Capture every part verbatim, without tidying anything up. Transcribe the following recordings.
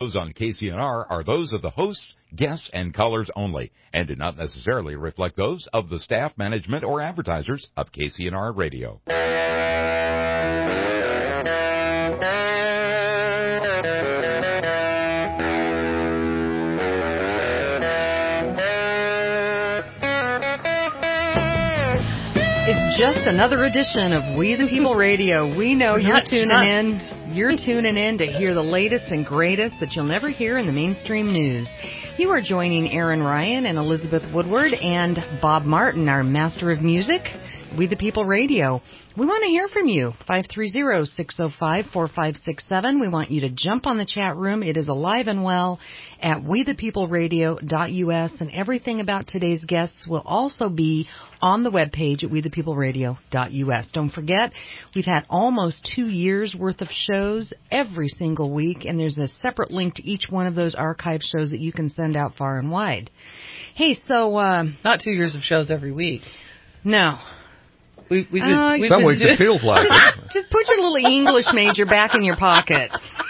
Those on K C N R are those of the hosts, guests, and callers only, and do not necessarily reflect those of the staff, management, or advertisers of K C N R Radio. It's just another edition of We the People Radio. We know you're Not tuning just. in. You're tuning in to hear the latest and greatest that you'll never hear in the mainstream news. You are joining Aaron Ryan and Elizabeth Woodward and Bob Martin, our master of music. We the People Radio. We want to hear from you. five three zero, six zero five, four five six seven. We want you to jump on the chat room. It is alive and well at we the people radio dot U S, and everything about today's guests will also be on the webpage at we the people radio dot U S. Don't forget, we've had almost two years worth of shows every single week, and there's a separate link to each one of those archive shows that you can send out far and wide. Hey, so... Uh, Not two years of shows every week. No. We, we Uh, did, we've Some been weeks do- it feels like it. Just put your little English major back in your pocket.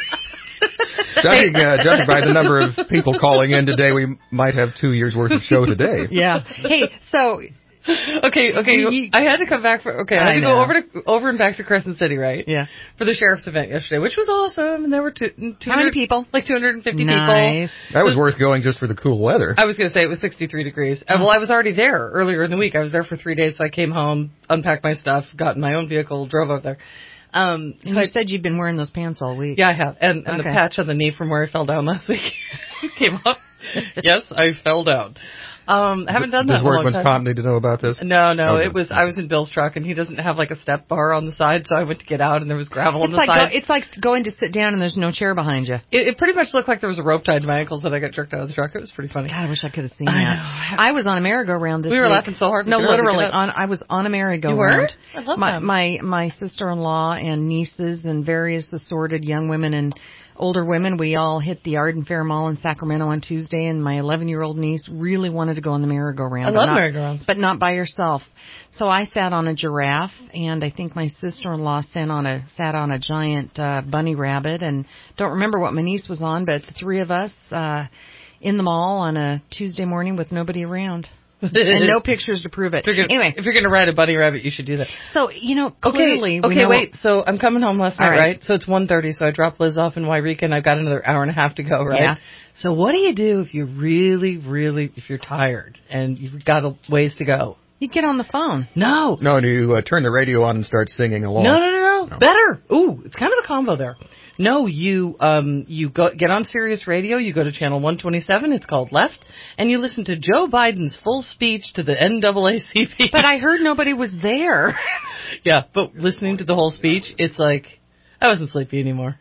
Judging, uh, judging by the number of people calling in today, we might have two years worth of show today. Yeah. Hey, so... Okay, okay. You- I had to come back for. Okay, I had I to know. go over to over and back to Crescent City, right? Yeah. For the sheriff's event yesterday, which was awesome, and there were two. two How many people? Like two hundred and fifty Nice. people. That was worth going just for the cool weather. I was going to say it was sixty-three degrees. Uh, well, I was already there earlier in the week. I was there for three days, so I came home, unpacked my stuff, got in my own vehicle, drove over there. Um, so And you I, said you've been wearing those pants all week. yeah, I have, and, and Okay. the patch on the knee from where I fell down last week came up. Yes, I fell down. Um, I haven't done that Does in a long Workman's time. Comp need to know about this? No, no, Okay. it was, I was in Bill's truck and he doesn't have like a step bar on the side, so I went to get out and there was gravel on It's the like side. go, it's like going to sit down and there's no chair behind you. it, it pretty much looked like there was a rope tied to my ankles that I got jerked out of the truck. It was pretty funny. God, I wish I could have seen I that. know. I was on a merry-go-round this We were week. laughing so hard we No, could hardly literally, get up. on I was on a merry-go-round. You were? I love my, them. my my sister-in-law and nieces and various assorted young women and older women. We all hit the Arden Fair Mall in Sacramento on Tuesday, and my eleven-year-old niece really wanted to go on the merry-go-round. I but love not- merry-go-rounds. but not by herself. So I sat on a giraffe, and I think my sister-in-law sat on a sat on a giant uh, bunny rabbit, and don't remember what my niece was on, but the three of us uh, in the mall on a Tuesday morning with nobody around. And no pictures to prove it. If you're gonna, Anyway, if you're going to ride a bunny rabbit, you should do that. so, you know, clearly... okay, we okay know wait. So I'm coming home last All night, right. right? So it's one thirty, so I dropped Liz off in Wairika, and I've got another hour and a half to go, right? Yeah. So what do you do if you really, really, if you're tired and you've got a ways to go? You get on the phone. No. No, and you uh, turn the radio on and start singing along. No, no, no, no. No. Better. Ooh, it's kind of a combo there. No, you um you go get on Sirius Radio, you go to channel one twenty-seven, it's called Left, and you listen to Joe Biden's full speech to the N double A C P. But I heard nobody was there. Yeah, but listening to the whole speech, it's like I wasn't sleepy anymore.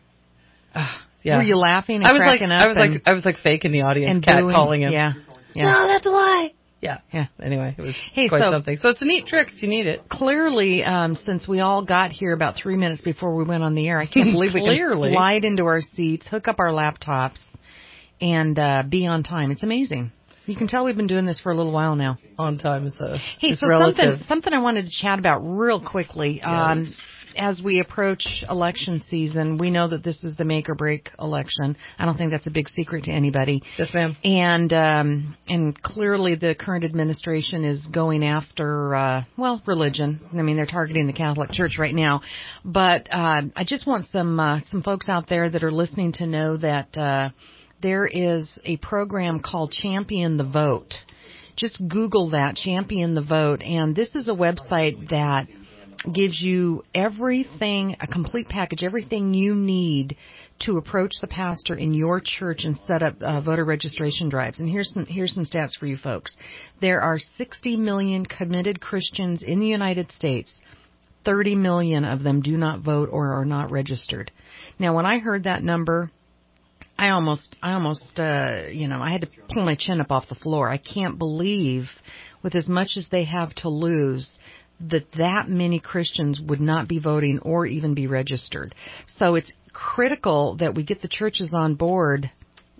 Yeah. Were you laughing and I was like cracking up? I was and, like I was like fake in the audience, and cat booing? calling him. Yeah. Yeah. No, that's a lie. Yeah. Yeah. Anyway, it was Hey, quite so- something. So it's a neat trick if you need it. Clearly, um, since we all got here about three minutes before we went on the air, I can't believe we can Clearly. slide into our seats, hook up our laptops, and uh, be on time. It's amazing. You can tell we've been doing this for a little while now. On time is a Hey, is so relative. something something I wanted to chat about real quickly. Um, as we approach election season, we know that this is the make or break election. I don't think that's a big secret to anybody. Yes, ma'am. And um, and clearly the current administration is going after, uh, well, religion. I mean, they're targeting the Catholic Church right now. But uh, I just want some uh, some folks out there that are listening to know that uh, there is a program called Champion the Vote. Just Google that, Champion the Vote. And this is a website that gives you everything, a complete package, everything you need to approach the pastor in your church and set up uh, voter registration drives. And here's some, here's some stats for you folks. There are sixty million committed Christians in the United States. thirty million of them do not vote or are not registered. Now, when I heard that number, I almost, I almost, uh, you know, I had to pull my chin up off the floor. I can't believe, with as much as they have to lose, that that many Christians would not be voting or even be registered. So it's critical that we get the churches on board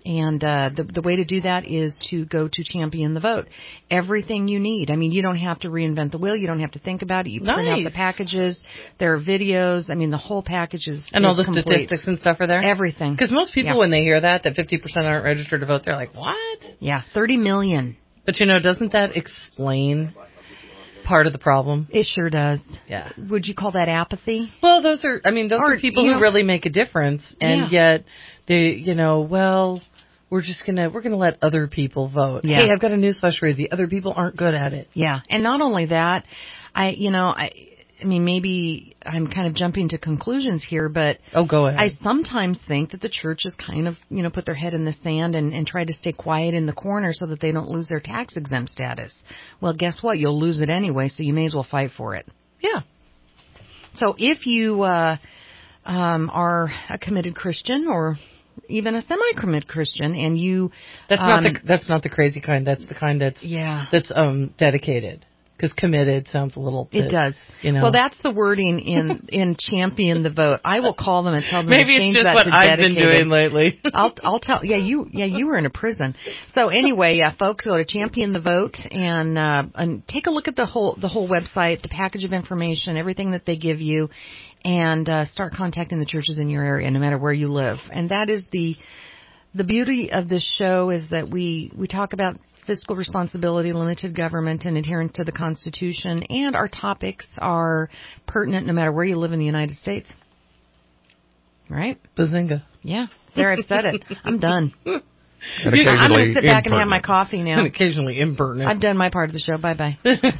And uh, the the way to do that is to go to Champion the Vote. Everything you need. I mean, you don't have to reinvent the wheel. You don't have to think about it. You print Nice. out the packages. There are videos. I mean, the whole package is And is all the complete. statistics and stuff are there? Everything. Because most people, Yeah. when they hear that, that fifty percent aren't registered to vote, they're like, what? Yeah, thirty million. But, you know, doesn't that explain part of the problem? It sure does. Yeah. Would you call that apathy? Well, those are, I mean, those Or, are people you who know- really make a difference, and Yeah. yet they, you know, well, we're just gonna, we're gonna let other people vote. Yeah. Hey, I've got a newsflash for you. The other people aren't good at it. Yeah, and not only that, I, you know, I, I mean, maybe I'm kind of jumping to conclusions here, but Oh, go ahead. I sometimes think that the churches kind of, you know, put their head in the sand and, and try to stay quiet in the corner so that they don't lose their tax exempt status. Well, guess what? You'll lose it anyway, so you may as well fight for it. yeah. So if you uh, um, are a committed Christian or even a semi-committed Christian, and you That's um, not the, that's not the crazy kind. That's the kind that's, yeah. that's, um, dedicated. Because committed sounds a little bit, It does. you know. Well, that's the wording in in Champion the Vote. I will call them and tell them Maybe to change it's just that what to I've been dedicated. doing lately. I'll I'll tell. Yeah, you yeah you were in a prison. So anyway, yeah, folks, go to Champion the Vote and uh, and take a look at the whole the whole website, the package of information, everything that they give you, and uh, start contacting the churches in your area, no matter where you live. And that is the the beauty of this show is that we we talk about fiscal responsibility, limited government, and adherence to the Constitution, and our topics are pertinent no matter where you live in the United States. Right? Bazinga. Yeah. There, I've said it. I'm done. And I'm going to occasionally sit back and have my impertinent. coffee now. And occasionally impertinent. I've done my part of the show. Bye-bye.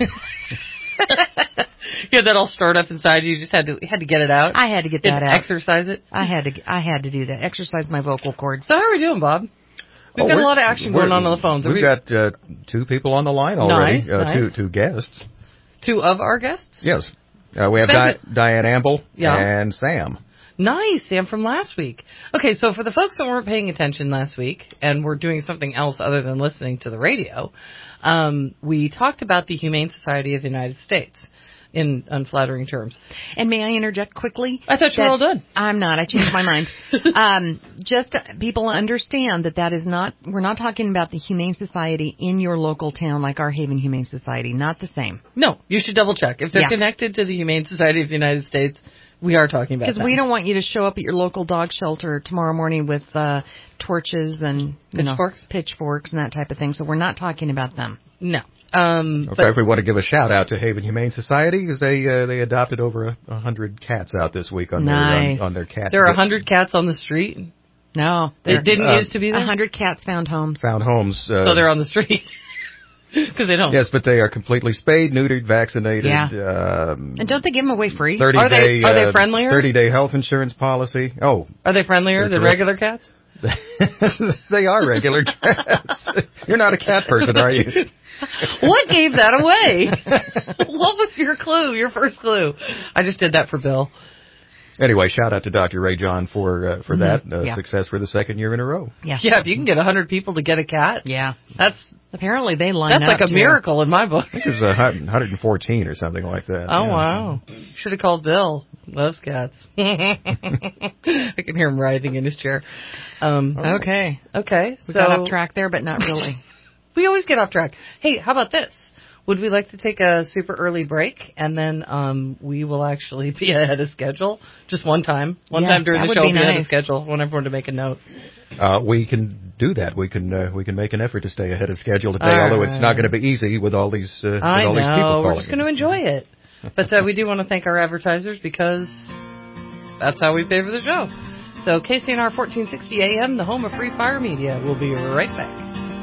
Yeah, that all stirred up inside you. You just had to had to get it out. I had to get You that had to out. exercise it. I had to I had to do that. Exercise my vocal cords. So how are we doing, Bob? We've Oh, got a we're- lot of action going we're- on on the phones. Are We've we- got uh, two people on the line already. Nice, uh, nice. Two two guests. Two of our guests? Yes. Uh, we have Spend Di- Diane Amble Yeah. and Sam. Nice, Sam from last week. Okay, so for the folks that weren't paying attention last week and were doing something else other than listening to the radio, um, we talked about the Humane Society of the United States in unflattering terms. And may I interject quickly? I thought you were all That- done. I'm not. I changed my mind. Um, just uh, people understand that that is not. We're not talking about the Humane Society in your local town, like our Haven Humane Society. Not the same. No, you should double check. If they're Yeah. connected to the Humane Society of the United States, we are talking about Because that. we don't want you to show up at your local dog shelter tomorrow morning with uh, torches and you know, Pitchforks? pitchforks and that type of thing. So we're not talking about them. No. Um, Okay, but if we want to give a shout out to Haven Humane Society, because they uh, they adopted over a, a hundred cats out this week on Nice. their on, on their cat. there are a hundred cats on the street. No, They didn't uh, used to be there, A hundred cats found homes. found homes. Uh, so they're on the street because they don't. yes, but they are completely spayed, neutered, vaccinated. Yeah. Um, And don't they give them away free? thirty Are they- day are they uh, friendlier? thirty day health insurance policy. Oh, Are they friendlier They're than terrific. regular cats? they are regular cats. You're not a cat person, are you? What gave that away? What was your clue? Your first clue? I just did that for Bill. Anyway, shout out to Doctor Ray John for uh, for that uh, Yeah. success for the second year in a row. Yeah. Yeah, if you can get a hundred people to get a cat, Yeah. that's Apparently they line that's up. like a too. miracle in my book. I think it was uh, one hundred fourteen or something like that. Oh yeah. wow! Should have called Bill. Loves cats. I can hear him writhing in his chair. Um, Okay. okay, We so got off track there, but not really. we always get off track. Hey, how about this? Would we like to take a super early break and then um, we will actually be ahead of schedule just one time, one Yeah, time during that the would show, be be ahead of nice. schedule. I want everyone to make a note. Uh, we can do that. We can uh, we can make an effort to stay ahead of schedule today, All although it's right. not going to be easy with all these uh, with I all these people know. We're calling just going to in. enjoy it. But uh, we do want to thank our advertisers because that's how we pay for the show. So K C N R fourteen sixty A M, the home of Free Fire Media. We'll be right back.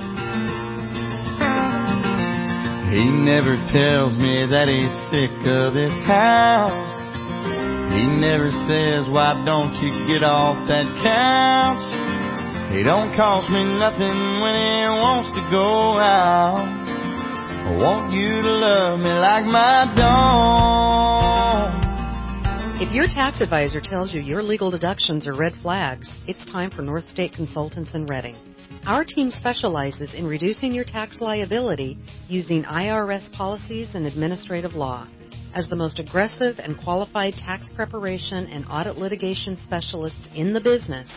He never tells me that he's sick of this house. He never says, why don't you get off that couch? He don't cost me nothing when he wants to go out. I want you to love me like my dog. If your tax advisor tells you your legal deductions are red flags, it's time for North State Consultants in Reading. Our team specializes in reducing your tax liability using I R S policies and administrative law. As the most aggressive and qualified tax preparation and audit litigation specialists in the business,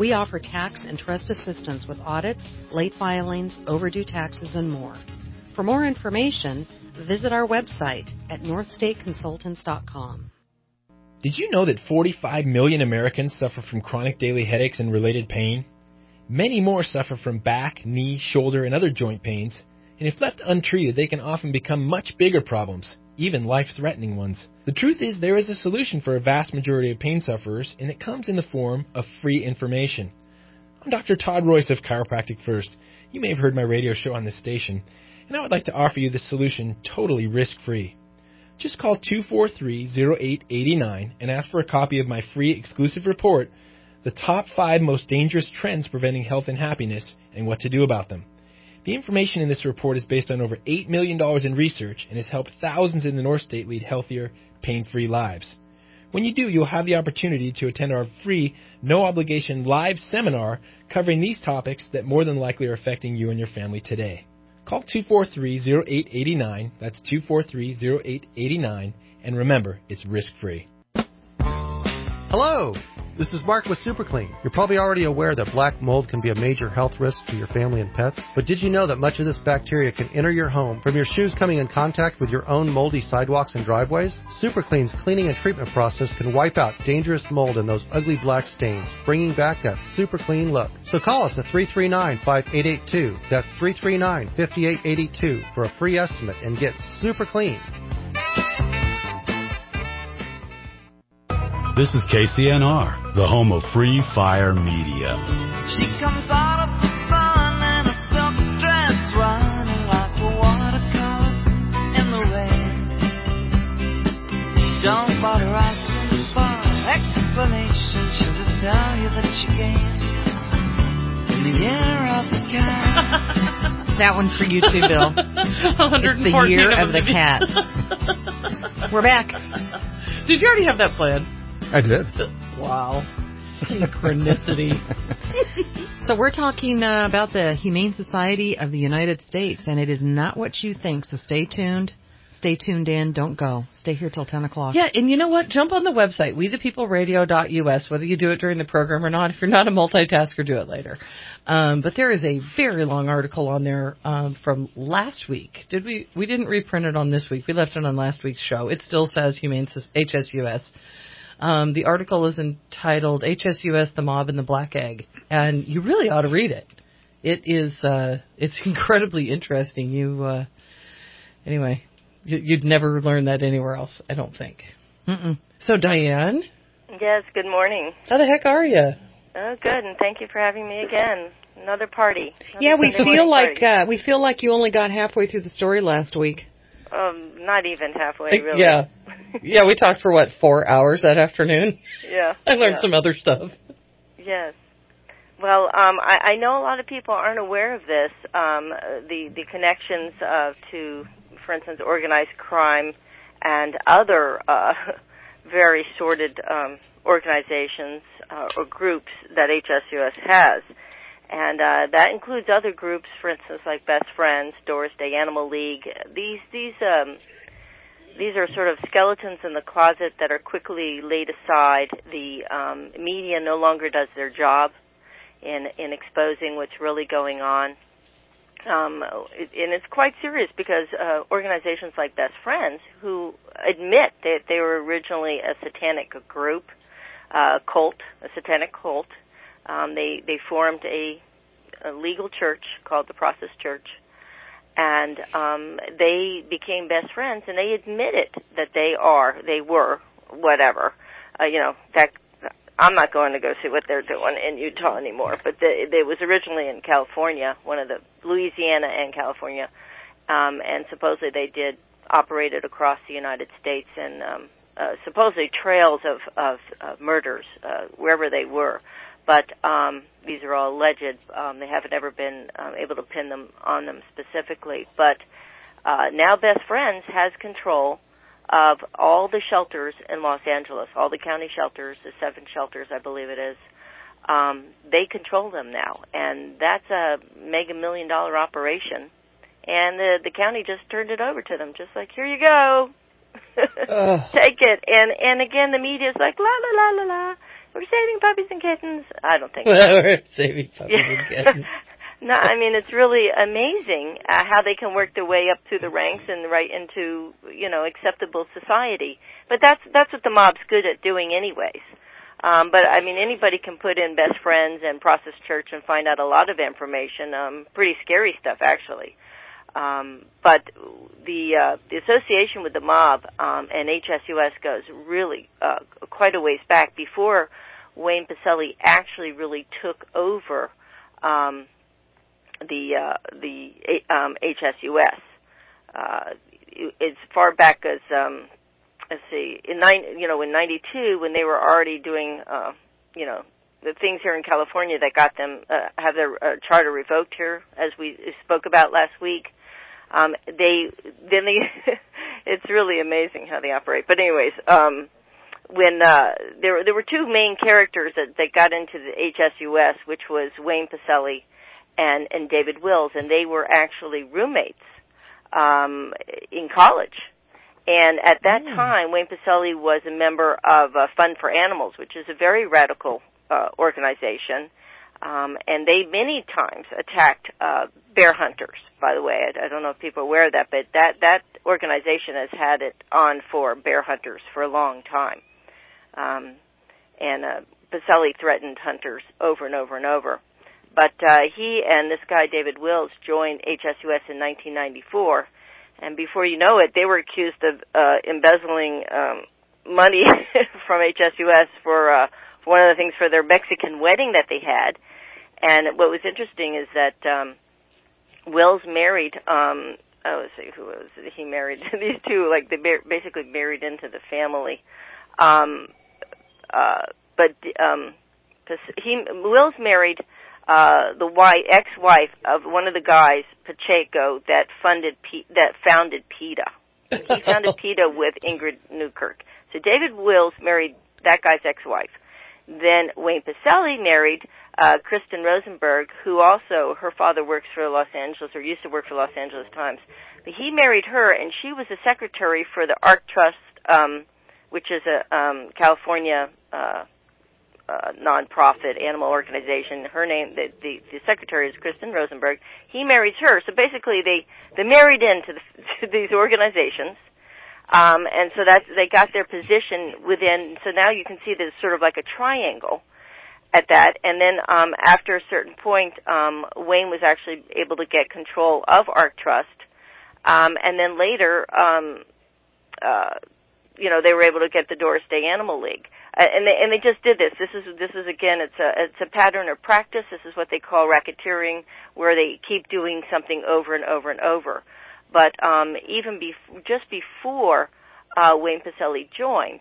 We offer tax and trust assistance with audits, late filings, overdue taxes, and more. For more information, visit our website at north state consultants dot com. Did you know that forty-five million Americans suffer from chronic daily headaches and related pain? Many more suffer from back, knee, shoulder, and other joint pains, and if left untreated, they can often become much bigger problems, even life-threatening ones. The truth is there is a solution for a vast majority of pain sufferers, and it comes in the form of free information. I'm Doctor Todd Royce of Chiropractic First. You may have heard my radio show on this station, and I would like to offer you this solution totally risk-free. Just call two four three, zero eight eight nine and ask for a copy of my free exclusive report, The Top five Most Dangerous Trends Preventing Health and Happiness and What to Do About Them. The information in this report is based on over eight million dollars in research and has helped thousands in the North State lead healthier, pain-free lives. When you do, you'll have the opportunity to attend our free, no-obligation live seminar covering these topics that more than likely are affecting you and your family today. Call two four three, zero eight eight nine, that's two four three, zero eight eight nine, and remember, it's risk-free. Hello! This is Mark with SuperClean. You're probably already aware that black mold can be a major health risk for your family and pets, but did you know that much of this bacteria can enter your home from your shoes coming in contact with your own moldy sidewalks and driveways? SuperClean's cleaning and treatment process can wipe out dangerous mold and those ugly black stains, bringing back that super clean look. So call us at three three nine, five eight eight two. That's three three nine, five eight eight two for a free estimate and get super clean. This is K C N R, the home of free fire media. She comes out of the sun in a silk dress, running like a watercolor in the rain. Don't bother asking for explanation. She'll just tell you that she came in the year of the cat. That one's for you too, Bill. It's the year of the cat. We're back. Did you already have that planned? I did. Wow. Synchronicity. So we're talking uh, about the Humane Society of the United States, and it is not what you think, so stay tuned. Stay tuned in. Don't go. Stay here till ten o'clock. Yeah, and you know what? Jump on the website, we the people radio dot U S, whether you do it during the program or not. If you're not a multitasker, do it later. Um, but there is a very long article on there um, from last week. Did we? We didn't reprint it on this week. We left it on last week's show. It still says Humane H S U S. Um, the article is entitled H S U S, the Mob and the Black Egg, and you really ought to read it. It is, uh, it's incredibly interesting. You, uh, anyway, you, you'd never learn that anywhere else, I don't think. Mm-mm. So, Diane? Yes, good morning. How the heck are you? Oh, good, and thank you for having me again. Another party. Another yeah, we Sunday feel like, party. uh, we feel like you only got halfway through the story last week. Um, not even halfway, really. Yeah. Yeah, we talked for, what, four hours that afternoon? Yeah. I learned yeah. some other stuff. Yes. Well, um, I, I know a lot of people aren't aware of this, um, the, the connections uh, to, for instance, organized crime and other uh, very sordid um, organizations uh, or groups that H S U S has. And uh, that includes other groups, for instance, like Best Friends, Doris Day Animal League. These these um, these are sort of skeletons in the closet that are quickly laid aside. The um, media no longer does their job in in exposing what's really going on. Um, it, and it's quite serious because uh, organizations like Best Friends, who admit that they were originally a satanic group, uh, cult, a satanic cult, Um, they, they formed a, a legal church called the Process Church, and um, they became best friends, and they admitted that they are, they were, whatever. Uh, you know, that I'm not going to go see what they're doing in Utah anymore, but the, it was originally in California, one of the, Louisiana and California, um, and supposedly they did operate it across the United States, and um, uh, supposedly trails of, of, of murders, uh, wherever they were. But um, these are all alleged. Um, they haven't ever been um, able to pin them on them specifically. But uh, now Best Friends has control of all the shelters in Los Angeles, all the county shelters, the seven shelters, I believe it is. Um, they control them now, and that's a mega million dollar operation. And the the county just turned it over to them, just like, here you go, take it. And and again, the media is like la la la la la. we're saving puppies and kittens. I don't think so. We're saving puppies and kittens. No, I mean, it's really amazing uh, how they can work their way up through the ranks and right into, you know, acceptable society. But that's that's what the mob's good at doing anyways. Um, but, I mean, anybody can put in Best Friends and Process Church and find out a lot of information, um, pretty scary stuff, actually. Um, but the uh, the association with the mob um, and H S U S goes really uh, quite a ways back before Wayne Pacelle actually really took over um the uh, the um, H S U S. Uh, as far back as um, let's see, in nine, you know, in ninety-two, when they were already doing, uh, you know, the things here in California that got them uh, have their uh, charter revoked here, as we spoke about last week. Um, they then they, it's really amazing how they operate. But anyways, um, when uh, there there were two main characters that, that got into the H S U S, which was Wayne Pacelle and and David Wills, and they were actually roommates um, in college. And at that mm. time, Wayne Pacelle was a member of uh, Fund for Animals, which is a very radical uh, organization. Um, and they many times attacked uh, bear hunters, by the way. I, I don't know if people are aware of that, but that, that organization has had it on for bear hunters for a long time. Um, and uh, Pacelle threatened hunters over and over and over. But uh, he and this guy, David Wills, joined H S U S in nineteen ninety-four. And before you know it, they were accused of uh, embezzling um, money from H S U S for, uh, for one of the things for their Mexican wedding that they had. And what was interesting is that um, Wills married, um, oh, let's see, who was it? He married these two, like they basically married into the family. Um, uh, but um, he Wills married uh, the wife, ex-wife of one of the guys, Pacheco, that funded P, that founded PETA. He founded PETA with Ingrid Newkirk. So David Wills married that guy's ex-wife. Then Wayne Pacelle married uh, Kristen Rosenberg, who also, her father works for Los Angeles, or used to work for Los Angeles Times. But he married her, and she was the secretary for the ARC Trust, um, which is a um, California uh, uh, nonprofit animal organization. Her name, the, the, the secretary is Kristen Rosenberg. He marries her. So basically, they, they married into the, to these organizations. Um, and so that's, they got their position within, so now you can see there's sort of like a triangle at that. And then, um, after a certain point, um, Wayne was actually able to get control of ARC Trust. Um, and then later, um, uh, you know, they were able to get the Doris Day Animal League. Uh, and they, and they just did this. This is, this is again, it's a, it's a pattern of practice. This is what they call racketeering, where they keep doing something over and over and over. But um, even bef- just before uh, Wayne Pacelle joined,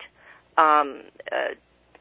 um, uh,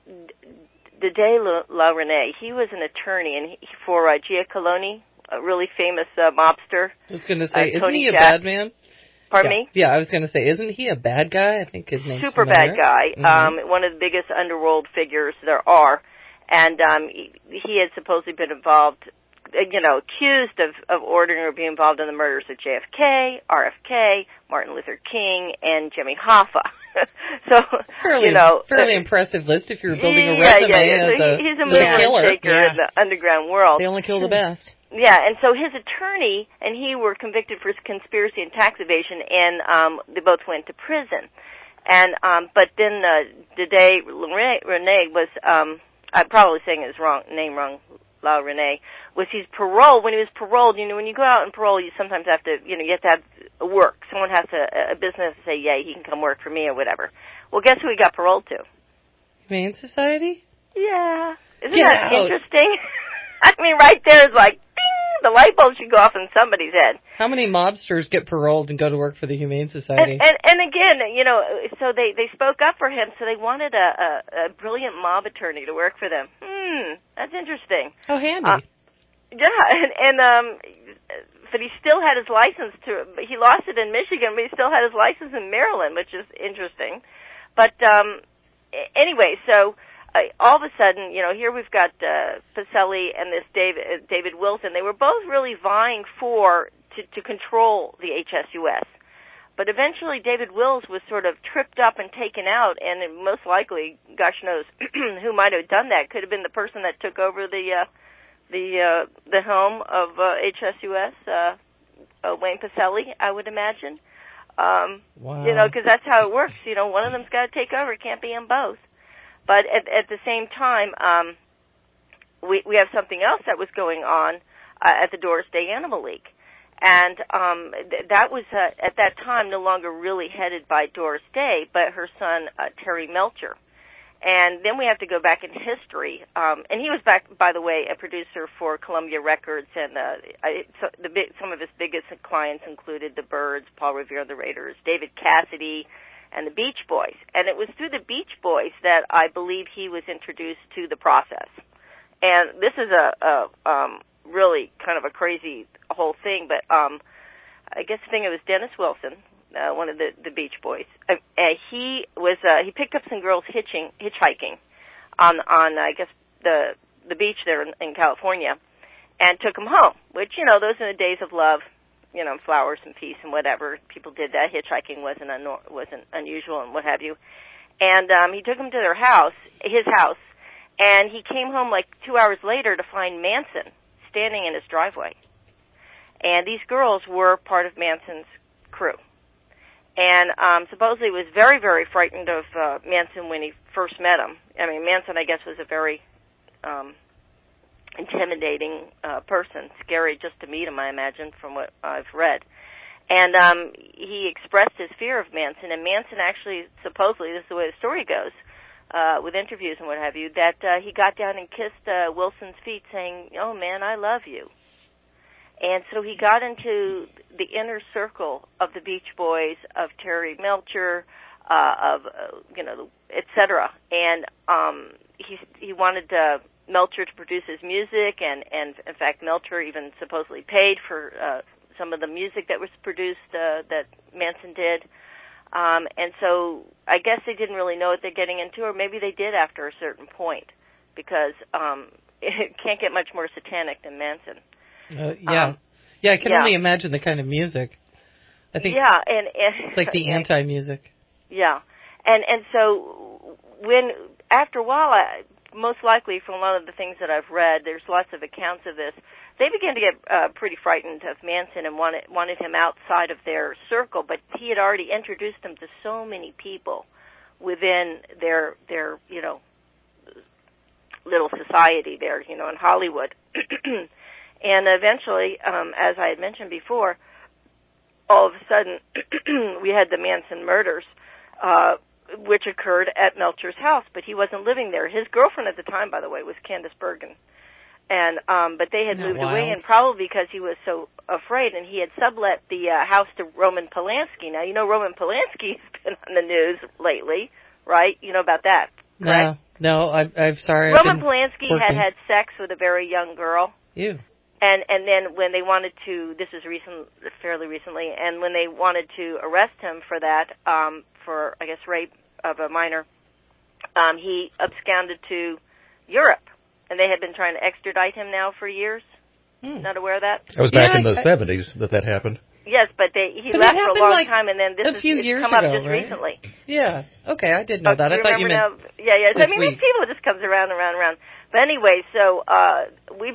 Didier LaRenais, he was an attorney and he, for uh, Giacalone, a really famous uh, mobster. I was going to say, uh, isn't Tony he a Jack. bad man? Pardon yeah. me? Yeah, I was going to say, isn't he a bad guy? I think his name's Super familiar. bad guy. Mm-hmm. Um, one of the biggest underworld figures there are. And um, he, he had supposedly been involved, you know, accused of, of ordering or being involved in the murders of J F K, R F K, Martin Luther King, and Jimmy Hoffa. so, fairly, you know. Fairly uh, impressive list if you were building a yeah, resume yeah, yeah. as So a, he, he's a as mover a killer. and shaker Yeah. in the underground world. They only kill the best. Yeah, and so his attorney and he were convicted for conspiracy and tax evasion, and um, they both went to prison. And um, but then uh, Didier LaRenais was, um, I'm probably saying his wrong name wrong, LaRenais, was he's paroled. When he was paroled, you know, when you go out and parole, you sometimes have to, you know, you have to have work. Someone has to, a business to say, yeah, he can come work for me or whatever. Well, guess who he got paroled to? Humane Society? Yeah. Isn't Get that out. interesting? I mean, right there is like, ding, the light bulb should go off in somebody's head. How many mobsters get paroled and go to work for the Humane Society? And, and, and again, you know, so they, they spoke up for him, so they wanted a, a, a brilliant mob attorney to work for them. Hmm, that's interesting. Oh, handy. Uh, yeah, and, and um, but he still had his license to, he lost it in Michigan, but he still had his license in Maryland, which is interesting. But um, anyway, so uh, all of a sudden, you know, here we've got uh, Pacelle and this David, uh, David Wilson. They were both really vying for, to, to control the H S U S. but eventually David Wills was sort of tripped up and taken out, and it most likely, gosh knows who might have done that. Could have been the person that took over the uh, the uh, the home of uh, H S U S, uh, uh, Wayne Pacelli, I would imagine. Um, wow. You know, because that's how it works. You know, one of them's got to take over. It can't be them both. But at, at the same time, um, we we have something else that was going on uh, at the Doris Day Animal League. And um, th- that was, uh, at that time, no longer really headed by Doris Day, but her son, uh, Terry Melcher. And then we have to go back in history. Um, and he was back, by the way, a producer for Columbia Records, and uh, I, so the big, some of his biggest clients included the Byrds, Paul Revere and the Raiders, David Cassidy, and the Beach Boys. And it was through the Beach Boys that I believe he was introduced to the process. And this is a, a um, really kind of a crazy whole thing, but um, I guess the thing it was Dennis Wilson, uh, one of the, the Beach Boys. Uh, uh, he was uh, he picked up some girls hitching, hitchhiking on on I guess the the beach there in, in California, and took them home. Which, you know, those are the days of love, you know, flowers and peace and whatever. People did that. Hitchhiking wasn't un- wasn't unusual and what have you. And um, he took them to their house, his house, and he came home like two hours later to find Manson standing in his driveway. And these girls were part of Manson's crew. And um, supposedly was very, very frightened of uh, Manson when he first met him. I mean, Manson, I guess, was a very um, intimidating uh, person, scary just to meet him, I imagine, from what I've read. And um, he expressed his fear of Manson, and Manson actually, supposedly, this is the way the story goes, uh, with interviews and what have you, that uh, he got down and kissed uh, Wilson's feet saying, "Oh, man, I love you." And so he got into the inner circle of the Beach Boys, of Terry Melcher, uh, of, uh, you know, et cetera. And um, he he wanted uh, Melcher to produce his music, and, and in fact, Melcher even supposedly paid for uh, some of the music that was produced uh, that Manson did. Um, and so I guess they didn't really know what they're getting into, or maybe they did after a certain point, because um, it can't get much more satanic than Manson. Uh, yeah, um, yeah. I can yeah. only imagine the kind of music. I think. Yeah, and, and it's like the anti-music. Yeah, and and so when after a while, I, most likely from a lot of the things that I've read, there's lots of accounts of this. They began to get uh, pretty frightened of Manson and wanted wanted him outside of their circle, but he had already introduced them to so many people within their their you know little society there, you know, in Hollywood. And eventually, um, as I had mentioned before, all of a sudden we had the Manson murders, uh, which occurred at Melcher's house, but he wasn't living there. His girlfriend at the time, by the way, was Candace Bergen. And um, but they had Isn't moved that away, wild? and probably because he was so afraid, and he had sublet the uh, house to Roman Polanski. Now, you know Roman Polanski's been on the news lately, right? You know about that, correct? No, no, I, I'm sorry. Roman I've Polanski working. had had sex with a very young girl. Ew. And and then when they wanted to, this is recent, fairly recently, and when they wanted to arrest him for that, um, for I guess rape of a minor, um, he absconded to Europe, and they had been trying to extradite him now for years. Mm. Not aware of that? That was back Yeah, in the I, seventies that that happened. Yes, but they he But left it for a happened, long like, time, and then this a is few it's years come up ago, just right? recently. Yeah. Okay, I didn't know Oh, that. do I you thought you remember meant. now? Yeah, yeah. So, this I mean, week. these people it just comes around and around and around. But anyway, so uh, we.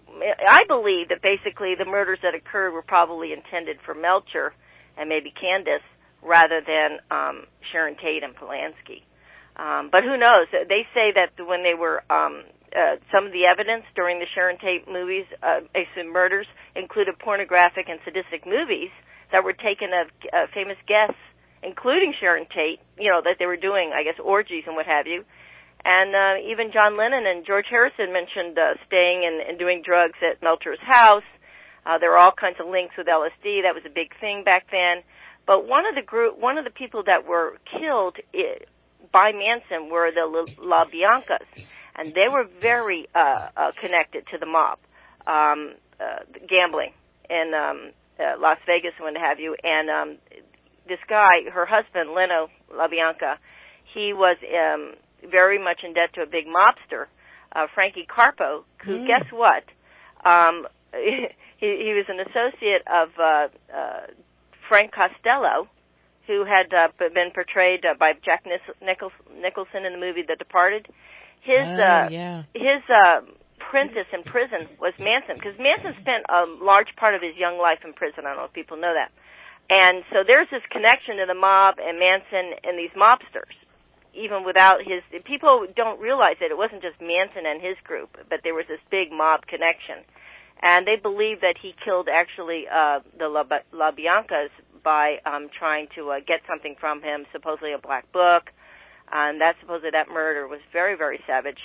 I believe that basically the murders that occurred were probably intended for Melcher and maybe Candace rather than um, Sharon Tate and Polanski. Um, but who knows? They say that when they were, um, uh, some of the evidence during the Sharon Tate movies, uh, murders, included pornographic and sadistic movies that were taken of uh, famous guests, including Sharon Tate, you know, that they were doing, I guess, orgies and what have you. And uh, even John Lennon and George Harrison mentioned uh, staying and, and doing drugs at Melcher's house. Uh, there were all kinds of links with L S D. That was a big thing back then. But one of the group, one of the people that were killed I- by Manson were the La Biancas, and they were very uh, uh, connected to the mob, um, uh, gambling in um, uh, Las Vegas and what have you. And um, this guy, her husband, Leno LaBianca, he was um, very much in debt to a big mobster, uh, Frankie Carpo, who, mm. guess what? Um, he, he was an associate of uh, uh, Frank Costello, who had uh, been portrayed uh, by Jack Nichol- Nicholson in the movie The Departed. His oh, uh, yeah. his uh, apprentice in prison was Manson, because Manson spent a large part of his young life in prison. I don't know if people know that. And so there's this connection to the mob and Manson and these mobsters, even without his. People don't realize that it wasn't just Manson and his group, but there was this big mob connection. And they believe that he killed actually uh, the La, La Biancas by um, trying to uh, get something from him, supposedly a black book. And that supposedly that murder was very, very savage.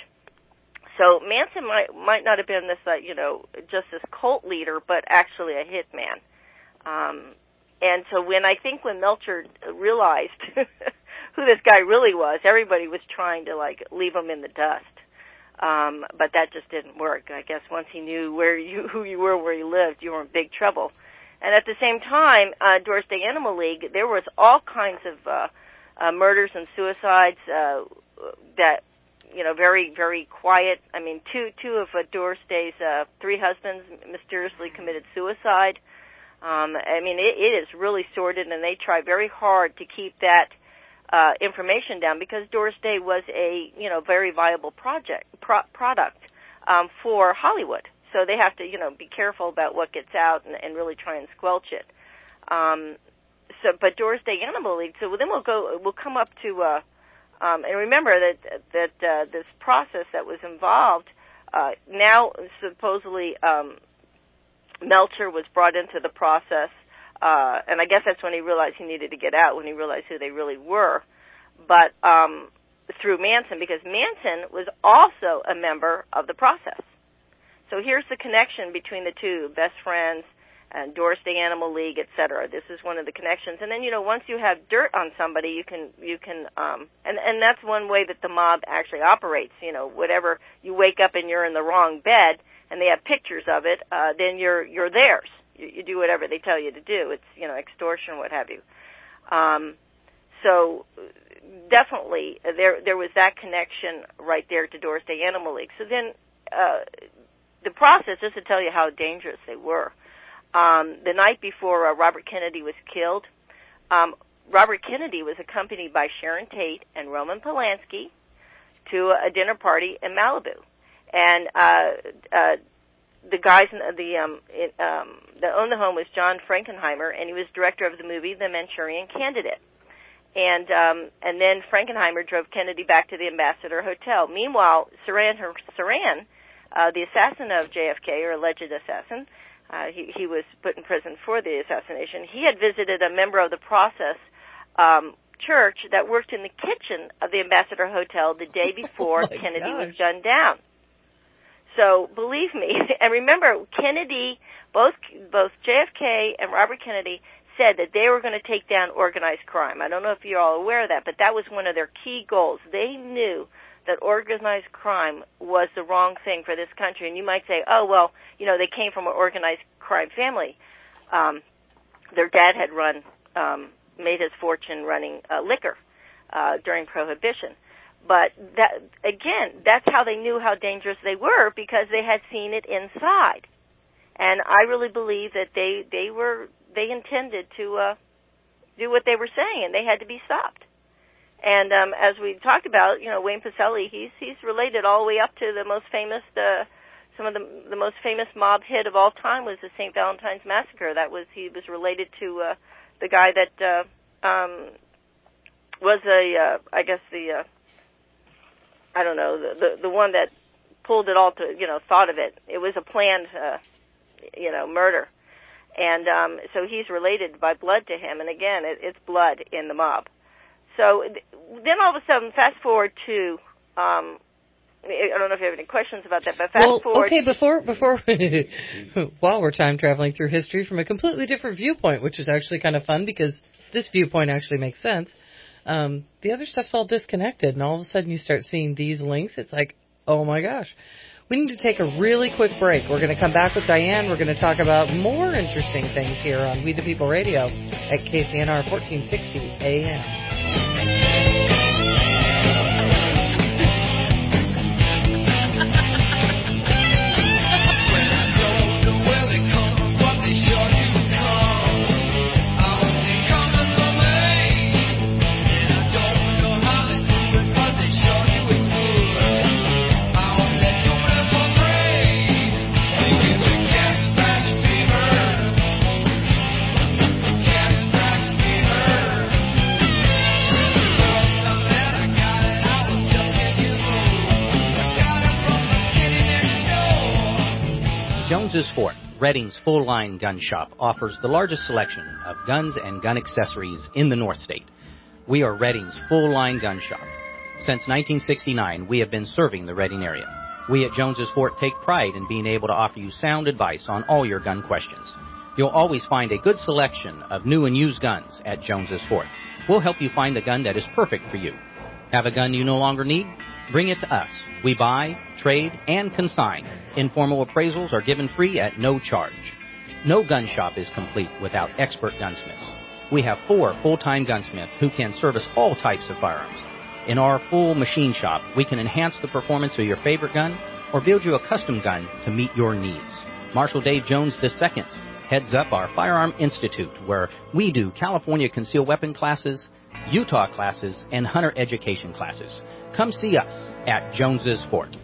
So Manson might might not have been this, uh, you know, just this cult leader, but actually a hitman. Um, and so when I think when Melcher realized who this guy really was, everybody was trying to like leave him in the dust. Um, but that just didn't work. I guess once he knew where you, who you were, where you lived, you were in big trouble. And at the same time, uh, Doris Day Animal League, there was all kinds of, uh, uh, murders and suicides, uh, that, you know, very, very quiet. I mean, two, two of uh, Doris Day's, uh, three husbands mysteriously committed suicide. Um, I mean, it, it is really sordid, and they try very hard to keep that, Uh, information down, because Doris Day was a, you know, very viable project, pro- product, um, for Hollywood. So they have to, you know, be careful about what gets out and, and really try and squelch it. Um, so, but Doris Day Animal League, so then we'll go, we'll come up to, uh, um, and remember that, that, uh, this process that was involved, uh, now supposedly, um, Melcher was brought into the process. Uh, and I guess that's when he realized he needed to get out, when he realized who they really were. But um, through Manson, because Manson was also a member of the process. So here's the connection between the two, best friends and Doris Day Animal League, et cetera. This is one of the connections. And then, you know, once you have dirt on somebody, you can, you can, um, and, and that's one way that the mob actually operates. You know, whatever, you wake up and you're in the wrong bed and they have pictures of it, uh, then you're, you're theirs. You, you do whatever they tell you to do. It's, you know, extortion, what have you. Um, so definitely there there was that connection right there to Doris Day Animal League. So then uh, the process, just to tell you how dangerous they were, um, the night before uh, Robert Kennedy was killed, um, Robert Kennedy was accompanied by Sharon Tate and Roman Polanski to a dinner party in Malibu. And uh, uh, the guys in the um, it, um, that owned the home was John Frankenheimer, and he was director of the movie The Manchurian Candidate. And um, and then Frankenheimer drove Kennedy back to the Ambassador Hotel. Meanwhile, Sirhan Sirhan, uh, the assassin of J F K, or alleged assassin, uh, he, he was put in prison for the assassination. He had visited a member of the process um, church that worked in the kitchen of the Ambassador Hotel the day before oh Kennedy gosh. was gunned down. So believe me, and remember, Kennedy, both both J F K and Robert Kennedy said that they were going to take down organized crime. I don't know if you're all aware of that, but that was one of their key goals. They knew that organized crime was the wrong thing for this country. And you might say, oh, well, you know, they came from an organized crime family. Um, their dad had run, um, made his fortune running uh, liquor uh, during Prohibition. But that, again, that's how they knew how dangerous they were, because they had seen it inside. And I really believe that they, they were, they intended to, uh, do what they were saying, and they had to be stopped. And, um, as we talked about, you know, Wayne Pacelle, he's, he's related all the way up to the most famous, uh, some of the, the most famous mob hit of all time was the Saint Valentine's Massacre. That was, he was related to, uh, the guy that, uh, um, was a, uh, I guess the, uh, I don't know, the, the the one that pulled it all to, you know, thought of it. It was a planned, uh, you know, murder. And um, so he's related by blood to him. And again, it, it's blood in the mob. So th- then all of a sudden, fast forward to, um, I don't know if you have any questions about that, but fast well, forward. Okay, before, before, while we're time traveling through history from a completely different viewpoint, which is actually kind of fun because this viewpoint actually makes sense. Um, the other stuff's all disconnected, and all of a sudden you start seeing these links. It's like, oh my gosh. We need to take a really quick break. We're going to come back with Diane. We're going to talk about more interesting things here on We the People Radio at K C N R fourteen sixty A M. Coming for me. Jones's Fort, Reading's full-line gun shop, offers the largest selection of guns and gun accessories in the North State. We are Reading's full-line gun shop. Since nineteen sixty-nine, we have been serving the Reading area. We at Jones's Fort take pride in being able to offer you sound advice on all your gun questions. You'll always find a good selection of new and used guns at Jones's Fort. We'll help you find the gun that is perfect for you. Have a gun you no longer need? Bring it to us. We buy, trade, and consign. Informal appraisals are given free at no charge. No gun shop is complete without expert gunsmiths. We have four full-time gunsmiths who can service all types of firearms. In our full machine shop, we can enhance the performance of your favorite gun or build you a custom gun to meet your needs. Marshal Dave Jones the Second heads up our Firearm Institute, where we do California concealed weapon classes, Utah classes, and hunter education classes. Come see us at Jones's Fort.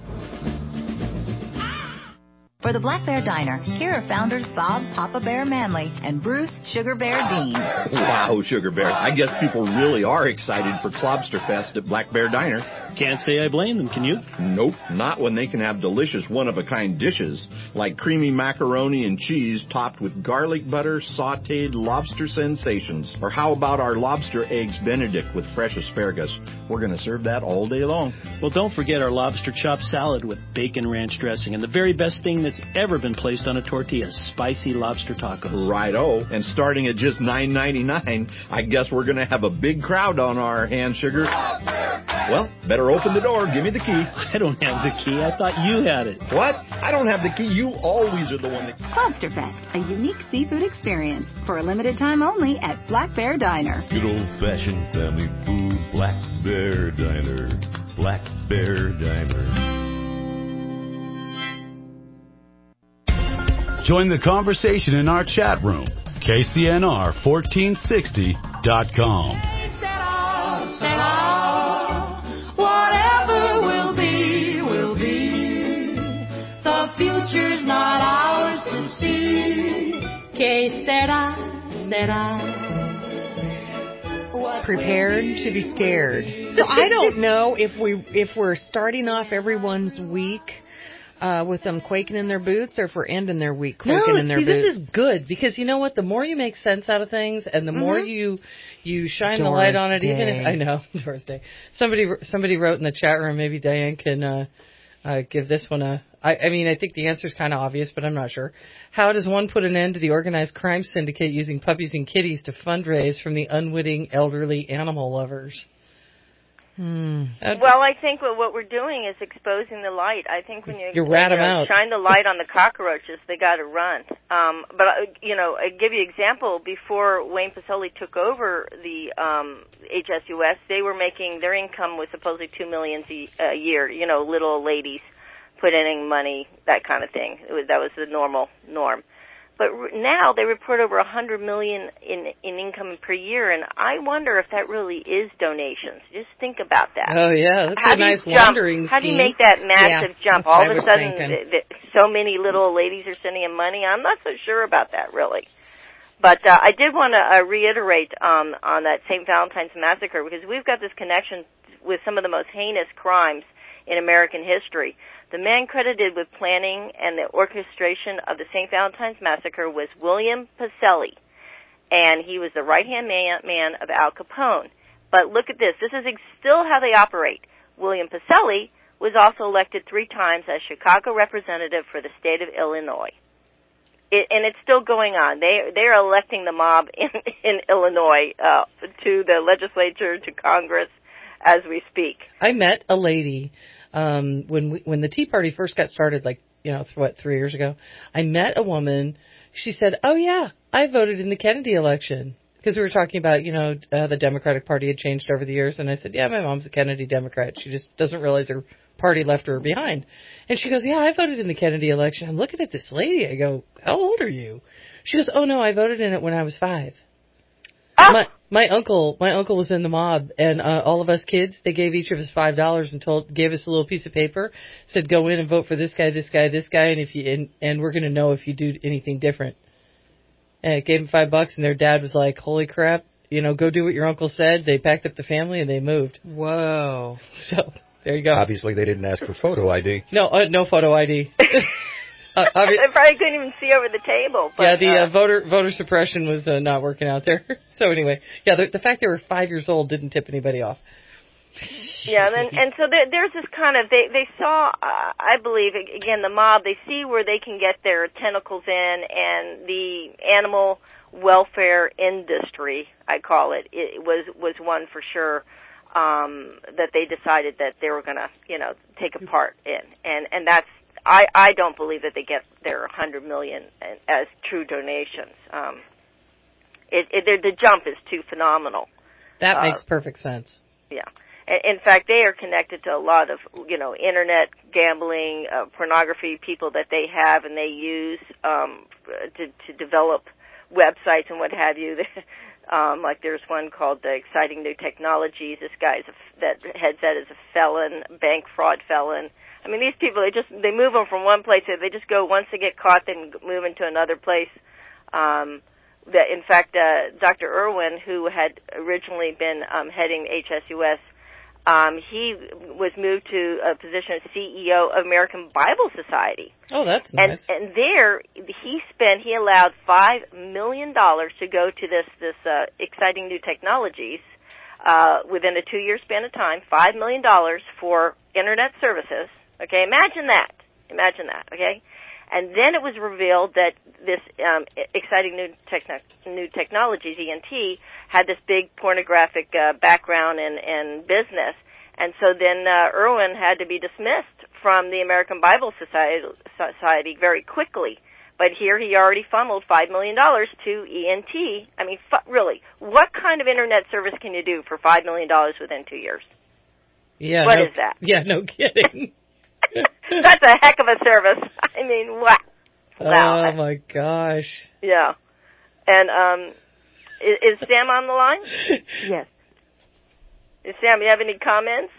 For the Black Bear Diner, here are founders Bob Papa Bear Manley and Bruce Sugar Bear Dean. Wow, Sugar Bear. I guess people really are excited for Clobster Fest at Black Bear Diner. Can't say I blame them, can you? Nope, not when they can have delicious one-of-a-kind dishes like creamy macaroni and cheese topped with garlic butter sautéed lobster sensations. Or how about our lobster eggs Benedict with fresh asparagus? We're going to serve that all day long. Well, don't forget our lobster chop salad with bacon ranch dressing. And the very best thing that's ever been placed on a tortilla, spicy lobster tacos. Righto. And starting at just nine ninety-nine, I guess we're going to have a big crowd on our hands, Sugar. Well, better open the door. Give me the key. I don't have the key. I thought you had it. What? I don't have the key. You always are the one that... Clobster Fest, a unique seafood experience for a limited time only at Black Bear Diner. Good old-fashioned family food, Black Bear Diner. Black Bear Diner. Join the conversation in our chat room, K C N R fourteen sixty dot com. Whatever will be, will be. The future's not ours to see. Que será, será. Prepared to be scared. So I don't know if we if we're starting off everyone's week uh, with them quaking in their boots, or if we're ending their week quaking no, in their see, boots. This is good because you know what? The more you make sense out of things, and the mm-hmm. more you you shine Doris the light on it, Day. even if I know Doris Day. Somebody somebody wrote in the chat room. Maybe Diane can uh, uh, give this one a. I, I mean, I think the answer is kind of obvious, but I'm not sure. How does one put an end to the organized crime syndicate using puppies and kitties to fundraise from the unwitting elderly animal lovers? Hmm. Well, I think what, what we're doing is exposing the light. I think when you, you rat you them know, out. shine the light on the cockroaches, they got to run. Um, but, you know, I give you an example. Before Wayne Pacelli took over the um, H S U S, they were making, their income was supposedly two million dollars a year, you know, little ladies put in money, that kind of thing. It was, that was the normal norm. But now they report over one hundred million dollars in, in income per year, and I wonder if that really is donations. Just think about that. Oh, yeah, that's how a nice jump, laundering How do you scheme. make that massive yeah, jump? All of of a sudden, th- th- so many little ladies are sending in money. I'm not so sure about that, really. But uh, I did want to uh, reiterate um, on that Saint Valentine's Massacre, because we've got this connection with some of the most heinous crimes in American history. The man credited with planning and the orchestration of the Saint Valentine's Massacre was William Pacelli, and he was the right-hand man, man of Al Capone. But look at this. This is ex- still how they operate. William Pacelli was also elected three times as Chicago representative for the state of Illinois. It, and it's still going on. They they are electing the mob in, in Illinois uh, to the legislature, to Congress, as we speak. I met a lady um, when we, when the Tea Party first got started, like, you know, what, three years ago. I met a woman. She said, "Oh yeah, I voted in the Kennedy election." Because we were talking about, you know, uh, the Democratic Party had changed over the years, and I said, "Yeah, my mom's a Kennedy Democrat. She just doesn't realize her party left her behind." And she goes, "Yeah, I voted in the Kennedy election." I'm looking at this lady. I go, "How old are you?" She goes, "Oh no, I voted in it when I was five." Oh. My my uncle my uncle was in the mob, and uh, all of us kids, they gave each of us five dollars and told gave us a little piece of paper, said go in and vote for this guy, this guy, this guy, and if you and, and we're going to know if you do anything different. And it gave them five bucks, and their dad was like, "Holy crap, you know, go do what your uncle said." They packed up the family and they moved. Whoa! So there you go. Obviously, they didn't ask for photo I D. No, uh, no photo I D. Uh, obvi- I probably couldn't even see over the table. But, yeah, the uh, uh, voter voter suppression was uh, not working out there. So anyway, yeah, the, the fact they were five years old didn't tip anybody off. Yeah, and and so there, there's this kind of they they saw uh, I believe again the mob, they see where they can get their tentacles in, and the animal welfare industry, I call it, it was was one for sure um, that they decided that they were going to you know take a part in, and and that's I I don't believe that they get their one hundred million as true donations. Um, it, it the jump is too phenomenal. That uh, makes perfect sense. Yeah. In fact, they are connected to a lot of, you know, internet gambling, uh, pornography people that they have, and they use um, to, to develop websites and what have you. um, like there's one called the Exciting New Technologies. This guy is a, that heads that is a felon, bank fraud felon. I mean, these people, they just they move them from one place. They just go once they get caught, then move into another place. Um, that in fact, uh, Doctor Irwin, who had originally been um, heading H S U S. Um, he was moved to a position as C E O of American Bible Society. Oh, that's and, nice. And there, he spent, he allowed five million dollars to go to this, this, uh, Exciting New Technologies, uh, within a two-year span of time, five million dollars for internet services. Okay, imagine that. Imagine that, okay? And then it was revealed that this, um, Exciting New, Techno- New Technologies, E N T, had this big pornographic uh, background and, and business. And so then uh, Irwin had to be dismissed from the American Bible Society, Society very quickly. But here he already funneled five million dollars to E N T. I mean, fu- really, what kind of internet service can you do for five million dollars within two years? Yeah. What no, is that? Yeah, no kidding. That's a heck of a service. I mean, wow. Wow. Oh, my gosh. Yeah. And, um, is, is Sam on the line? Yes. Is Sam, you have any comments?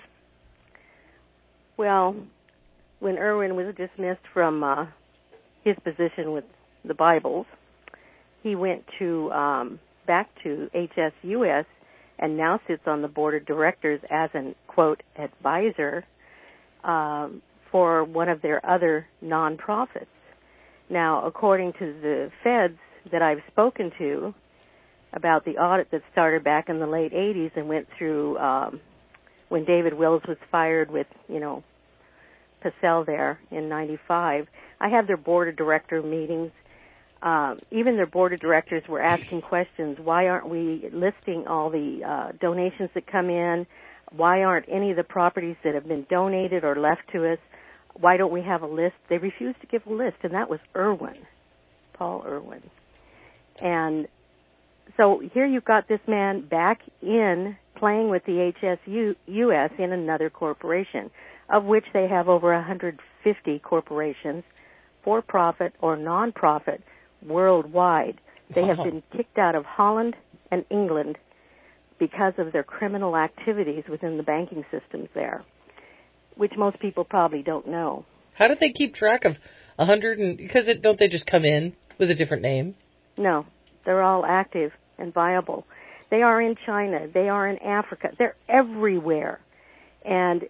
Well, when Irwin was dismissed from uh, his position with the Bibles, he went to um, back to H S U S and now sits on the board of directors as an, quote, advisor um, for one of their other nonprofits. Now, according to the feds that I've spoken to about the audit that started back in the late eighties and went through um, when David Wills was fired with, you know, Pacell there in ninety-five, I have their board of director meetings. Um, even their board of directors were asking questions. Why aren't we listing all the uh, donations that come in? Why aren't any of the properties that have been donated or left to us? Why don't we have a list? They refused to give a list, and that was Irwin, Paul Irwin. And so here you've got this man back in playing with the H S U S in another corporation, of which they have over one hundred fifty corporations, for-profit or non-profit, worldwide. They have been kicked out of Holland and England because of their criminal activities within the banking systems there, which most people probably don't know. How do they keep track of a hundred and because it, don't they just come in with a different name? No, they're all active and viable. They are in China. They are in Africa. They're everywhere. And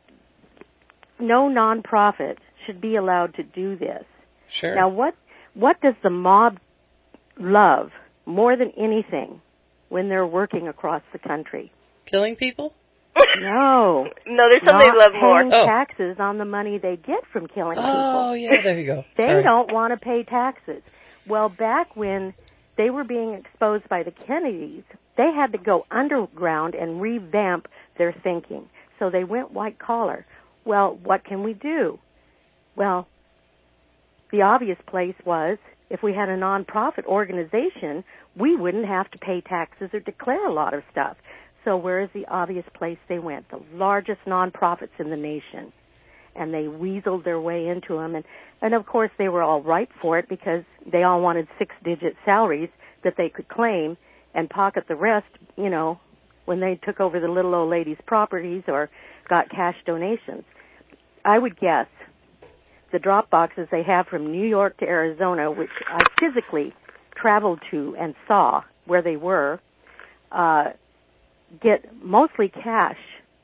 no nonprofit should be allowed to do this. Sure. Now, what what does the mob love more than anything when they're working across the country? Killing people? No. No, there's something they love more. Paying Oh. taxes on the money they get from killing people. Oh, yeah, there you go. They Sorry. don't want to pay taxes. Well, back when they were being exposed by the Kennedys, they had to go underground and revamp their thinking. So they went white collar. Well, what can we do? Well, the obvious place was if we had a nonprofit organization, we wouldn't have to pay taxes or declare a lot of stuff. So where is the obvious place they went? The largest nonprofits in the nation. And they weaseled their way into them. And, and of course, they were all ripe for it because they all wanted six-digit salaries that they could claim and pocket the rest, you know, when they took over the little old lady's properties or got cash donations. I would guess the drop boxes they have from New York to Arizona, which I physically traveled to and saw where they were, uh, get mostly cash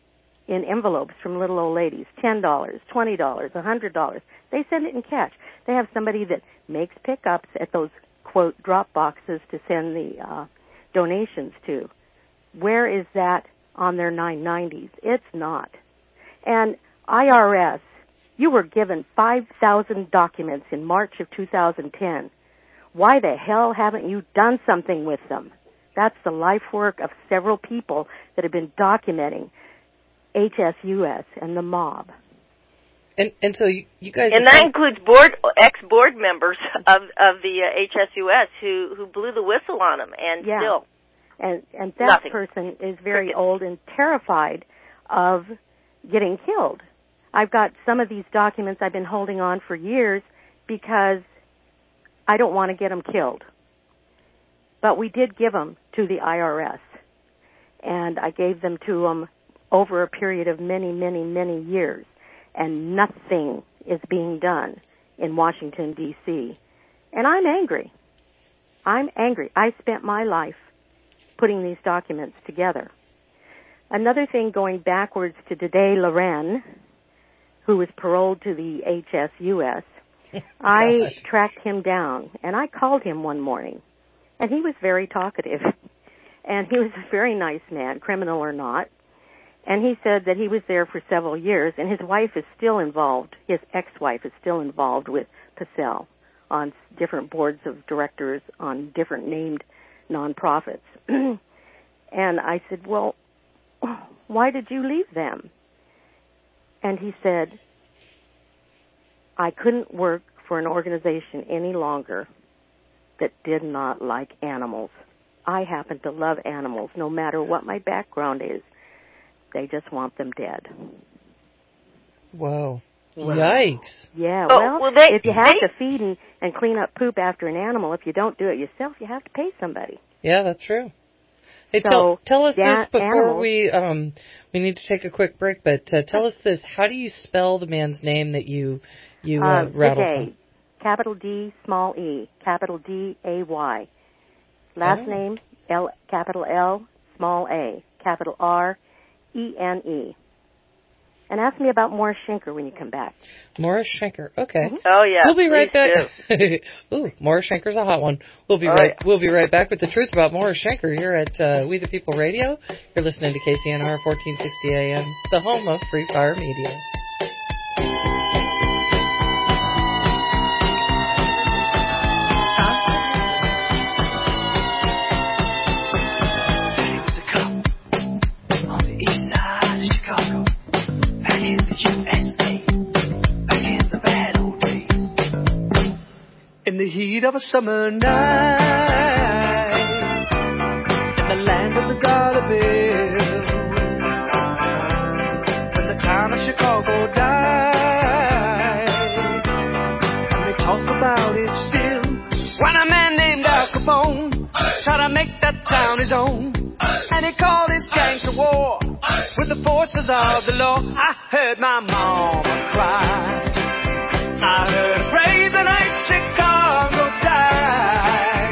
in envelopes from little old ladies, ten dollars, twenty dollars, one hundred dollars. They send it in cash. They have somebody that makes pickups at those, quote, drop boxes to send the uh, donations to. Where is that on their nine nineties? It's not. And I R S, you were given five thousand documents in March of two thousand ten. Why the hell haven't you done something with them? That's the life work of several people that have been documenting H S U S and the mob. And and so you, you guys... And that includes board ex-board members of of the uh, H S U S who, who blew the whistle on them, and yeah. still... And, and that Nothing. person is very old and terrified of getting killed. I've got some of these documents I've been holding on for years because I don't want to get them killed. But we did give them to the I R S, and I gave them to them over a period of many, many, many years, and nothing is being done in Washington, D C And I'm angry. I'm angry. I spent my life putting these documents together. Another thing, going backwards to Didier Loren, who was paroled to the H S U S, I tracked him down, and I called him one morning, and he was very talkative, and he was a very nice man, criminal or not, and he said that he was there for several years, and his wife is still involved, his ex-wife is still involved with Pacell on different boards of directors on different named nonprofits. And I said, well, why did you leave them? And he said, I couldn't work for an organization any longer that did not like animals. I happen to love animals, no matter what my background is. They just want them dead. Whoa. Well, Yikes. Yeah, Oh, well, well, they- if you have they- to feed and, and clean up poop after an animal, if you don't do it yourself, you have to pay somebody. Yeah, that's true. Hey, So, tell, tell us da- this before animals- we um we need to take a quick break. But uh, tell us this: how do you spell the man's name that you you uh, Uh, rattled? Day, from? capital D, small e, capital D A Y. Last Oh. name L, capital L, small a, capital R, E N E. And ask me about Morris Schenker when you come back. Morris Schenker. Okay. Oh, yeah. We'll be right please back. Ooh, Morris Schenker's a hot one. We'll be Oh, right. yeah. We'll be right back with the truth about Morris Schenker here at uh, We the People Radio. You're listening to K C N R fourteen sixty A M, the home of Free Fire Media. In the heat of a summer night, in the land of the dollar bill, when the town of Chicago died, and they talk about it still, when a man named Al Capone tried to make that town his own, and he called his gangs to war with the forces of the law. I heard my mama cry, I heard her pray the night Chicago died.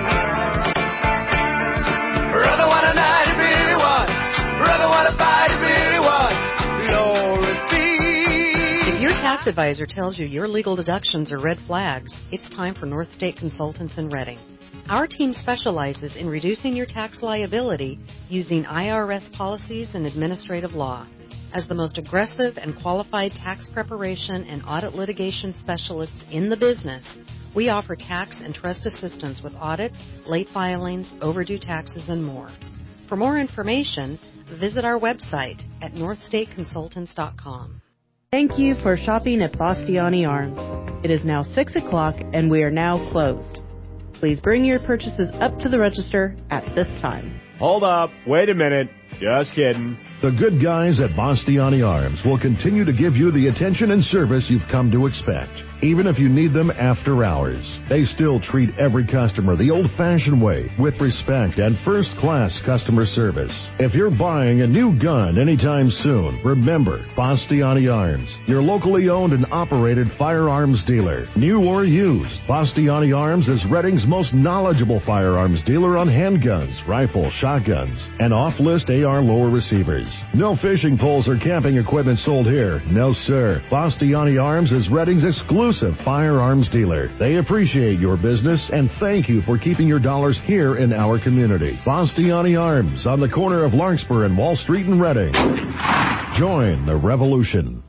Brother, what a night it really was. Brother, what a fight it really was. Glory be. If your tax advisor tells you your legal deductions are red flags, it's time for North State Consultants in Reading. Our team specializes in reducing your tax liability using I R S policies and administrative law. As the most aggressive and qualified tax preparation and audit litigation specialists in the business, we offer tax and trust assistance with audits, late filings, overdue taxes, and more. For more information, visit our website at north state consultants dot com. Thank you for shopping at Bastiani Arms. It is now six o'clock and we are now closed. Please bring your purchases up to the register at this time. Hold up. Wait a minute. Just kidding. The good guys at Bastiani Arms will continue to give you the attention and service you've come to expect, even if you need them after hours. They still treat every customer the old-fashioned way, with respect and first-class customer service. If you're buying a new gun anytime soon, remember Bastiani Arms, your locally owned and operated firearms dealer, new or used. Bastiani Arms is Reading's most knowledgeable firearms dealer on handguns, rifles, shotguns, and off-list A R lower receivers. No fishing poles or camping equipment sold here. No, sir. Bastiani Arms is Reading's exclusive firearms dealer. They appreciate your business and thank you for keeping your dollars here in our community. Bastiani Arms on the corner of Larkspur and Wall Street in Reading. Join the revolution.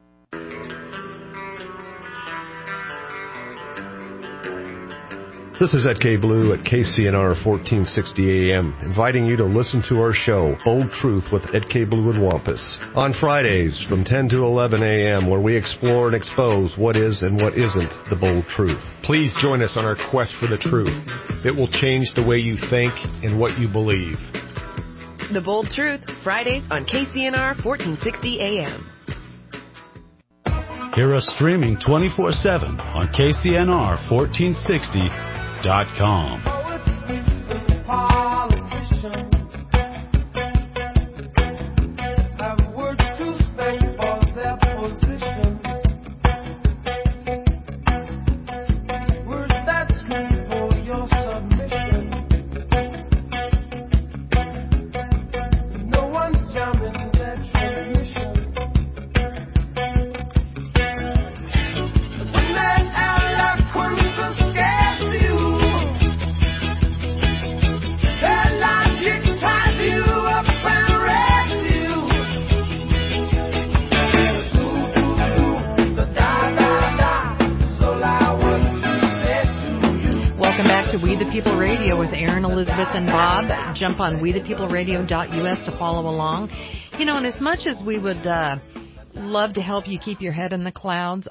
This is Ed K. Blue at K C N R fourteen sixty A M, inviting you to listen to our show, Bold Truth with Ed K. Blue and Wampus, on Fridays from ten to eleven A M, where we explore and expose what is and what isn't the bold truth. Please join us on our quest for the truth. It will change the way you think and what you believe. The Bold Truth, Fridays on K C N R fourteen sixty A M. Hear us streaming twenty-four seven on K C N R fourteen sixty dot com. Jump on we the people radio dot U S to follow along. You know, and as much as we would uh, love to help you keep your head in the clouds,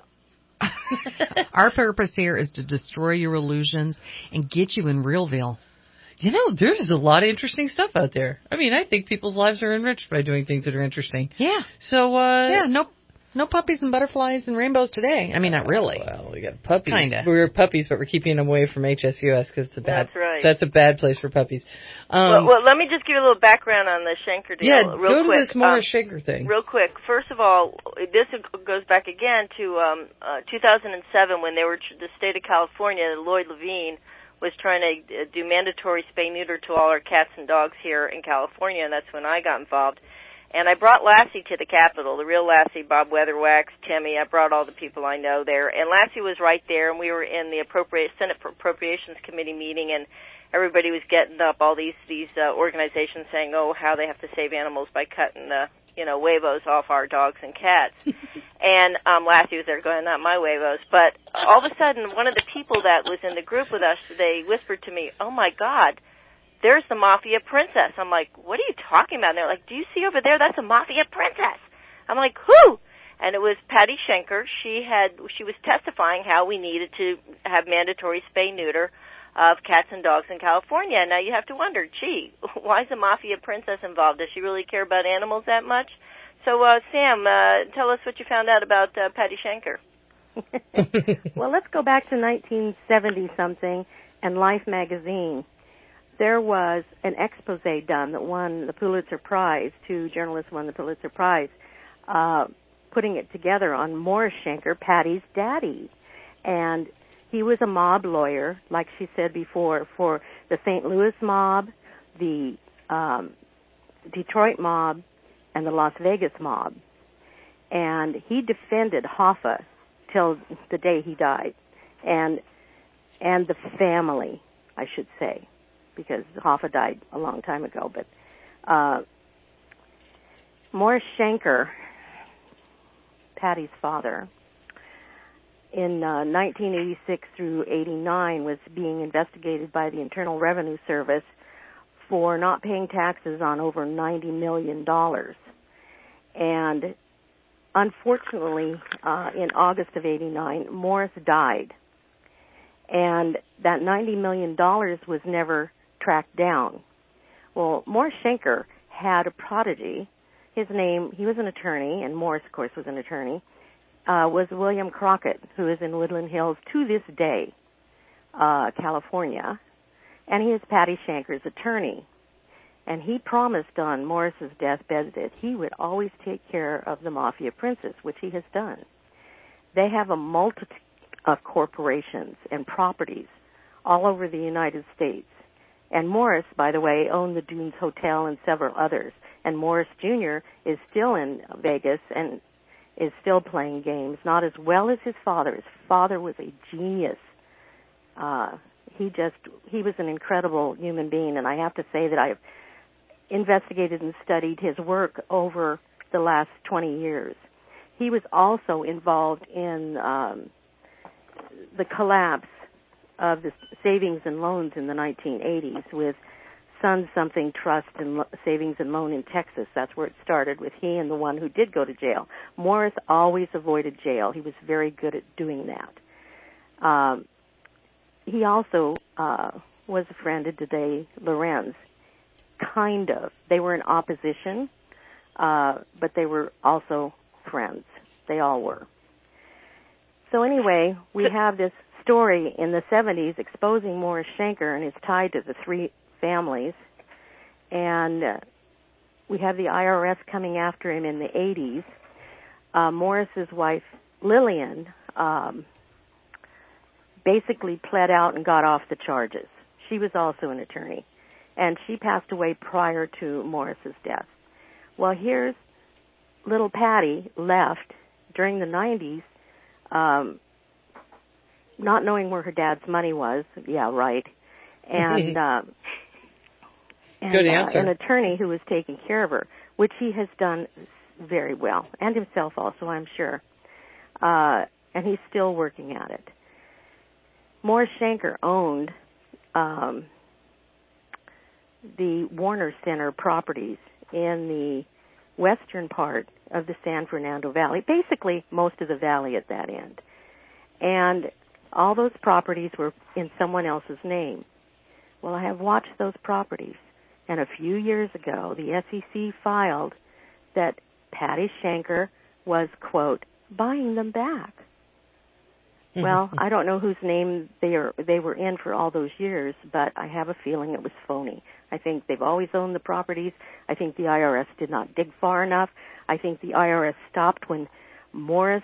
our purpose here is to destroy your illusions and get you in Realville. You know, there's a lot of interesting stuff out there. I mean, I think people's lives are enriched by doing things that are interesting. Yeah. So, uh... Yeah, no No puppies and butterflies and rainbows today. I mean, not really. Well, we got puppies. Kinda. We're puppies, but we're keeping them away from H S U S because it's a bad. That's right. That's a bad place for puppies. Um, well, well, let me just give you a little background on the Schenker deal. Yeah, real go quick. to this Morris um, Schenker thing. Real quick. First of all, this goes back again to um, uh, two thousand seven when they were the state of California. Lloyd Levine was trying to do mandatory spay-neuter to all our cats and dogs here in California, and that's when I got involved. And I brought Lassie to the Capitol, the real Lassie, Bob Weatherwax, Timmy. I brought all the people I know there. And Lassie was right there, and we were in the appropriate Senate Appropriations Committee meeting, and everybody was getting up, all these these uh, organizations saying, oh, how they have to save animals by cutting the, you know, huevos off our dogs and cats. And um, Lassie was there going, not my huevos. But all of a sudden, one of the people that was in the group with us, they whispered to me, oh, my God, there's the Mafia Princess. I'm like, what are you talking about? And they're like, do you see over there? That's a Mafia Princess. I'm like, who? And it was Patty Schenker. She had, she was testifying how we needed to have mandatory spay-neuter of cats and dogs in California. Now you have to wonder, gee, why is the Mafia Princess involved? Does she really care about animals that much? So, uh, Sam, uh, tell us what you found out about uh, Patty Schenker. Well, let's go back to nineteen seventy something and Life magazine. There was an expose done that won the Pulitzer Prize. Two journalists won the Pulitzer Prize, uh, putting it together on Morris Schenker, Patty's daddy. And he was a mob lawyer, like she said before, for the Saint Louis mob, the um, Detroit mob, and the Las Vegas mob. And he defended Hoffa till the day he died, and and the family, I should say, because Hoffa died a long time ago. But uh, Morris Schenker, Patty's father, in uh, nineteen eighty-six through eighty-nine was being investigated by the Internal Revenue Service for not paying taxes on over ninety million dollars. And unfortunately, uh, in August of eighty-nine, Morris died. And that ninety million dollars was never tracked down. Well, Morris Schenker had a prodigy. His name, he was an attorney, and Morris, of course, was an attorney, uh, was William Crockett, who is in Woodland Hills to this day, uh, California. And he is Patty Schenker's attorney. And he promised on Morris's deathbed that he would always take care of the Mafia Princess, which he has done. They have a multitude of corporations and properties all over the United States. And Morris, by the way, owned the Dunes Hotel and several others. And Morris Junior is still in Vegas and is still playing games, not as well as his father. His father was a genius. Uh, he just, he was an incredible human being, and I have to say that I've investigated and studied his work over the last twenty years. He was also involved in um, the collapse of the savings and loans in the nineteen eighties with Sun Something Trust and Lo- Savings and Loan in Texas. That's where it started, with he and the one who did go to jail. Morris always avoided jail. He was very good at doing that. Um, he also uh, was a friend of Dede Lorenz, kind of. They were in opposition, uh, but they were also friends. They all were. So anyway, we have this story in the seventies exposing Morris Shanker and his tie to the three families, and uh, we have the I R S coming after him in the eighties. Uh, Morris's wife, Lillian, um, basically pled out and got off the charges. She was also an attorney, and she passed away prior to Morris's death. Well, here's little Patty left during the nineties, um, not knowing where her dad's money was. Yeah, right. And, um, and Good uh, answer. an attorney who was taking care of her, which he has done very well, and himself also, I'm sure. Uh, and he's still working at it. Morris Shanker owned um, the Warner Center properties in the western part of the San Fernando Valley, basically most of the valley at that end. And all those properties were in someone else's name. Well, I have watched those properties, and a few years ago, the S E C filed that Patty Shanker was, quote, buying them back. Well, I don't know whose name they are they were in for all those years, but I have a feeling it was phony. I think they've always owned the properties. I think the I R S did not dig far enough. I think the I R S stopped when Morris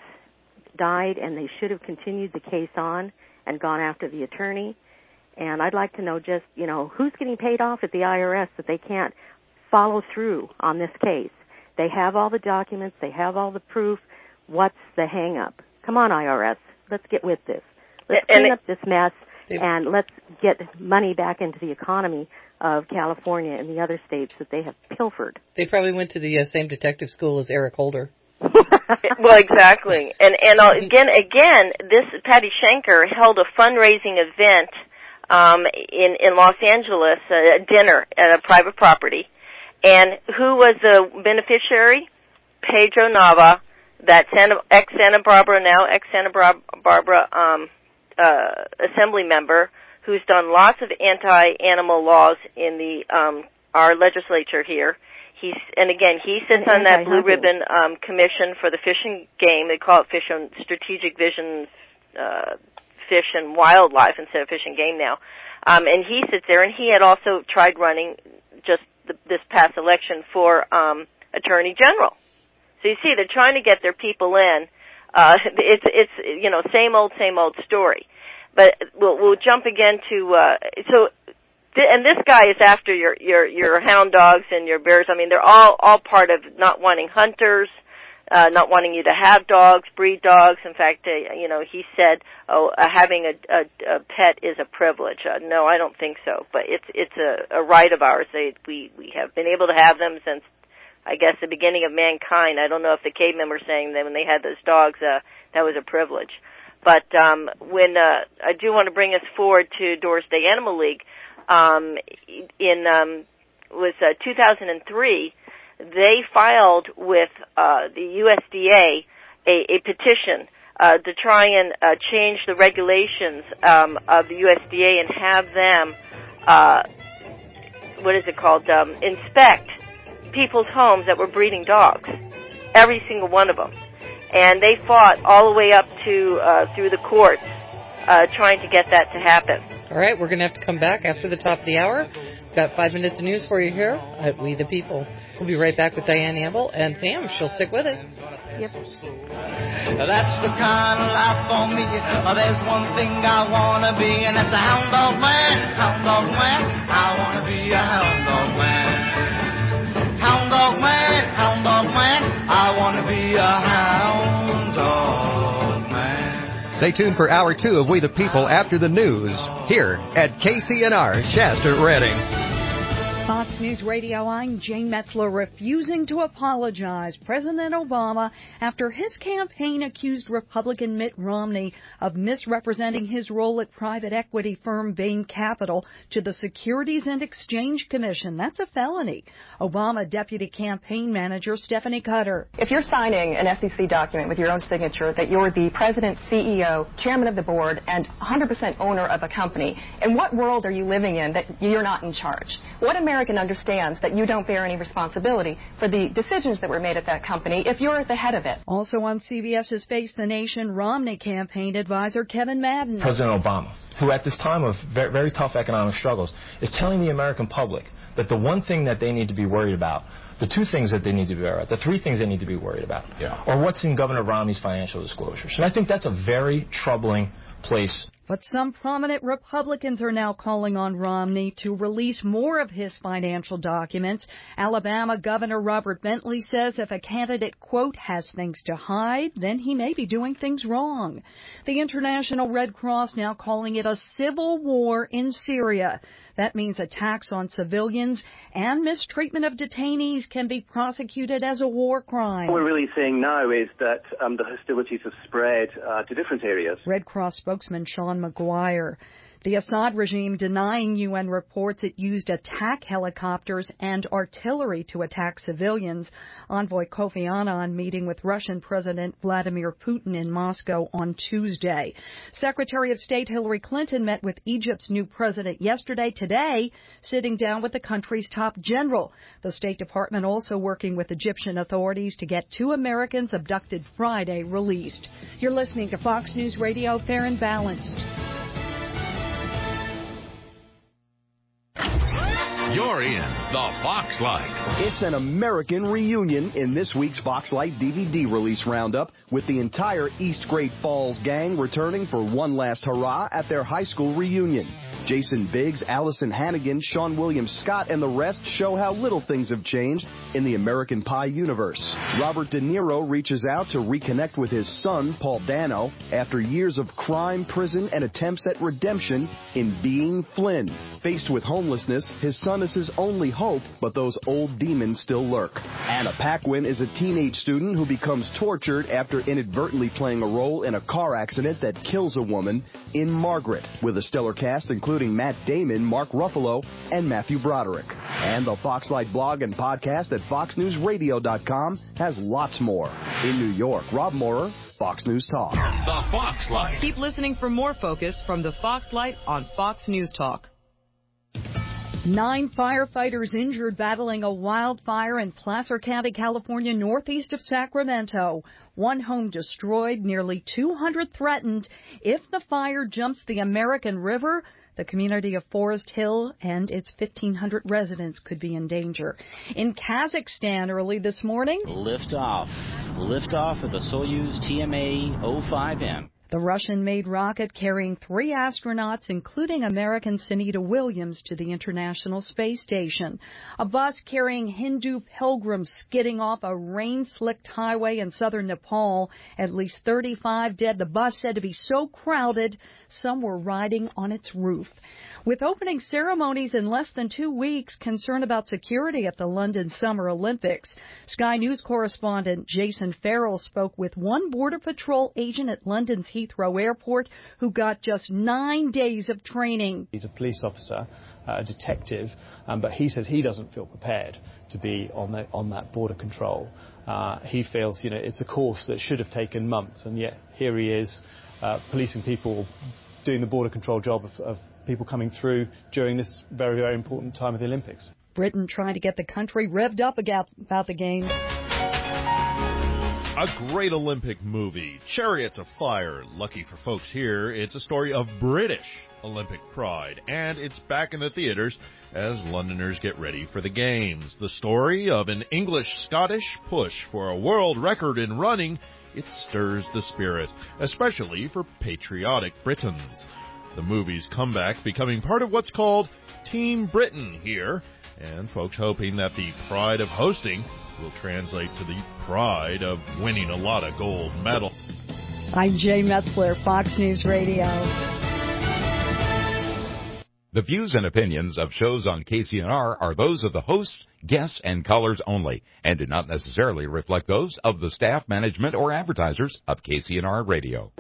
died, and they should have continued the case on and gone after the attorney. And I'd like to know just, you know, who's getting paid off at the I R S that they can't follow through on this case. They have all the documents. They have all the proof. What's the hang-up? Come on, I R S. Let's get with this. Let's And clean it- up this mess, and let's get money back into the economy of California and the other states that they have pilfered. They probably went to the uh, same detective school as Eric Holder. Well, exactly. And and uh, again, again, this Patty Shanker held a fundraising event um, in in Los Angeles, a dinner at a private property. And who was the beneficiary? Pedro Nava, that Santa, ex-Santa Barbara, now ex-Santa Barbara um, uh, assembly member, who's done lots of anti-animal laws in the um, our legislature here. He's and again, he sits on that blue ribbon um, commission for the fish and game. They call it Fish and Strategic Vision, uh, Fish and Wildlife instead of Fish and Game now. Um, and he sits there, and he had also tried running just the, this past election for um, Attorney General. So you see, they're trying to get their people in. Uh, it's, it's, you know, same old, same old story. But we'll, we'll jump again to, uh, so, th- and this guy is after your, your, your hound dogs and your bears. I mean, they're all, all part of not wanting hunters, uh, not wanting you to have dogs, breed dogs. In fact, uh, you know, he said, oh, uh, having a, a, a pet is a privilege. Uh, no, I don't think so. But it's, it's a, a right of ours. They, we, we have been able to have them since, I guess, the beginning of mankind. I don't know if the cavemen were saying that when they had those dogs, uh, that was a privilege. But um, when uh, I do want to bring us forward to Doris Day Animal League, um, in um, was uh, two thousand three, they filed with uh, the U S D A a, a petition uh, to try and uh, change the regulations um, of the U S D A and have them, uh, what is it called, um, inspect people's homes that were breeding dogs, every single one of them. And they fought all the way up to, uh, through the courts, uh, trying to get that to happen. All right, we're going to have to come back after the top of the hour. Got five minutes of news for you here at We the People. We'll be right back with Diane Amble and Sam. She'll stick with us. Yep. That's the kind of life for me. There's one thing I want to be, and that's a hound dog man. Hound dog man. I want to be a hound dog man. Hound dog Stay tuned for Hour two of We the People after the news here at K C N R Shasta Redding. Fox News Radio, I'm Jane Metzler, refusing to apologize. President Obama, after his campaign accused Republican Mitt Romney of misrepresenting his role at private equity firm Bain Capital to the Securities and Exchange Commission. That's a felony. Obama Deputy Campaign Manager Stephanie Cutter. If you're signing an S E C document with your own signature that you're the president, C E O, chairman of the board, and one hundred percent owner of a company, in what world are you living in that you're not in charge? What American understands that you don't bear any responsibility for the decisions that were made at that company if you're at the head of it? Also on CBS's Face the Nation, Romney campaign advisor Kevin Madden. President Obama, who at this time of very, very tough economic struggles, is telling the American public that the one thing that they need to be worried about, the two things that they need to be worried about, the three things they need to be worried about, yeah. are what's in Governor Romney's financial disclosures. And I think that's a very troubling place. But some prominent Republicans are now calling on Romney to release more of his financial documents. Alabama Governor Robert Bentley says if a candidate, quote, has things to hide, then he may be doing things wrong. The International Red Cross now calling it a civil war in Syria. That means attacks on civilians and mistreatment of detainees can be prosecuted as a war crime. What we're really saying now is that um, the hostilities have spread uh, to different areas. Red Cross spokesman Sean McGuire. The Assad regime denying U N reports it used attack helicopters and artillery to attack civilians. Envoy Kofi Annan meeting with Russian President Vladimir Putin in Moscow on Tuesday. Secretary of State Hillary Clinton met with Egypt's new president yesterday. Today, sitting down with the country's top general. The State Department also working with Egyptian authorities to get two Americans abducted Friday released. You're listening to Fox News Radio, Fair and Balanced. You're in the Foxlight. It's an American reunion in this week's Foxlight D V D release roundup, with the entire East Great Falls gang returning for one last hurrah at their high school reunion. Jason Biggs, Allison Hannigan, Sean William Scott, and the rest show how little things have changed in the American Pie universe. Robert De Niro reaches out to reconnect with his son, Paul Dano, after years of crime, prison, and attempts at redemption in Being Flynn. Faced with homelessness, his son is his only hope, but those old demons still lurk. Anna Paquin is a teenage student who becomes tortured after inadvertently playing a role in a car accident that kills a woman in Margaret, with a stellar cast including Matt Damon, Mark Ruffalo, and Matthew Broderick. And the Foxlight blog and podcast at fox news radio dot com has lots more. In New York, Rob Moorer, Fox News Talk. The Foxlight. Keep listening for more focus from the Foxlight on Fox News Talk. Nine firefighters injured battling a wildfire in Placer County, California, northeast of Sacramento. One home destroyed, nearly two hundred threatened. If the fire jumps the American River, the community of Forest Hill and its fifteen hundred residents could be in danger. In Kazakhstan early this morning, Liftoff. Liftoff of the Soyuz T M A oh five M. The Russian-made rocket carrying three astronauts, including American Sunita Williams, to the International Space Station. A bus carrying Hindu pilgrims skidding off a rain-slicked highway in southern Nepal. At least thirty-five dead. The bus said to be so crowded, some were riding on its roof. With opening ceremonies in less than two weeks, concern about security at the London Summer Olympics. Sky News correspondent Jason Farrell spoke with one Border Patrol agent at London's Heathrow Airport who got just nine days of training. He's a police officer, uh, a detective, um, but he says he doesn't feel prepared to be on, the, on that border control. Uh, he feels, you know, it's a course that should have taken months, and yet here he is uh, policing people, doing the border control job of, of people coming through during this very, very important time of the Olympics. Britain trying to get the country revved up about, about the Games. A great Olympic movie, Chariots of Fire. Lucky for folks here, it's a story of British Olympic pride, and it's back in the theaters as Londoners get ready for the Games. The story of an English-Scottish push for a world record in running, it stirs the spirit, especially for patriotic Britons. The movie's comeback becoming part of what's called Team Britain here, and folks hoping that the pride of hosting will translate to the pride of winning a lot of gold medals. I'm Jay Metzler, Fox News Radio. The views and opinions of shows on K C N R are those of the hosts, guests, and callers only, and do not necessarily reflect those of the staff, management, or advertisers of K C N R Radio.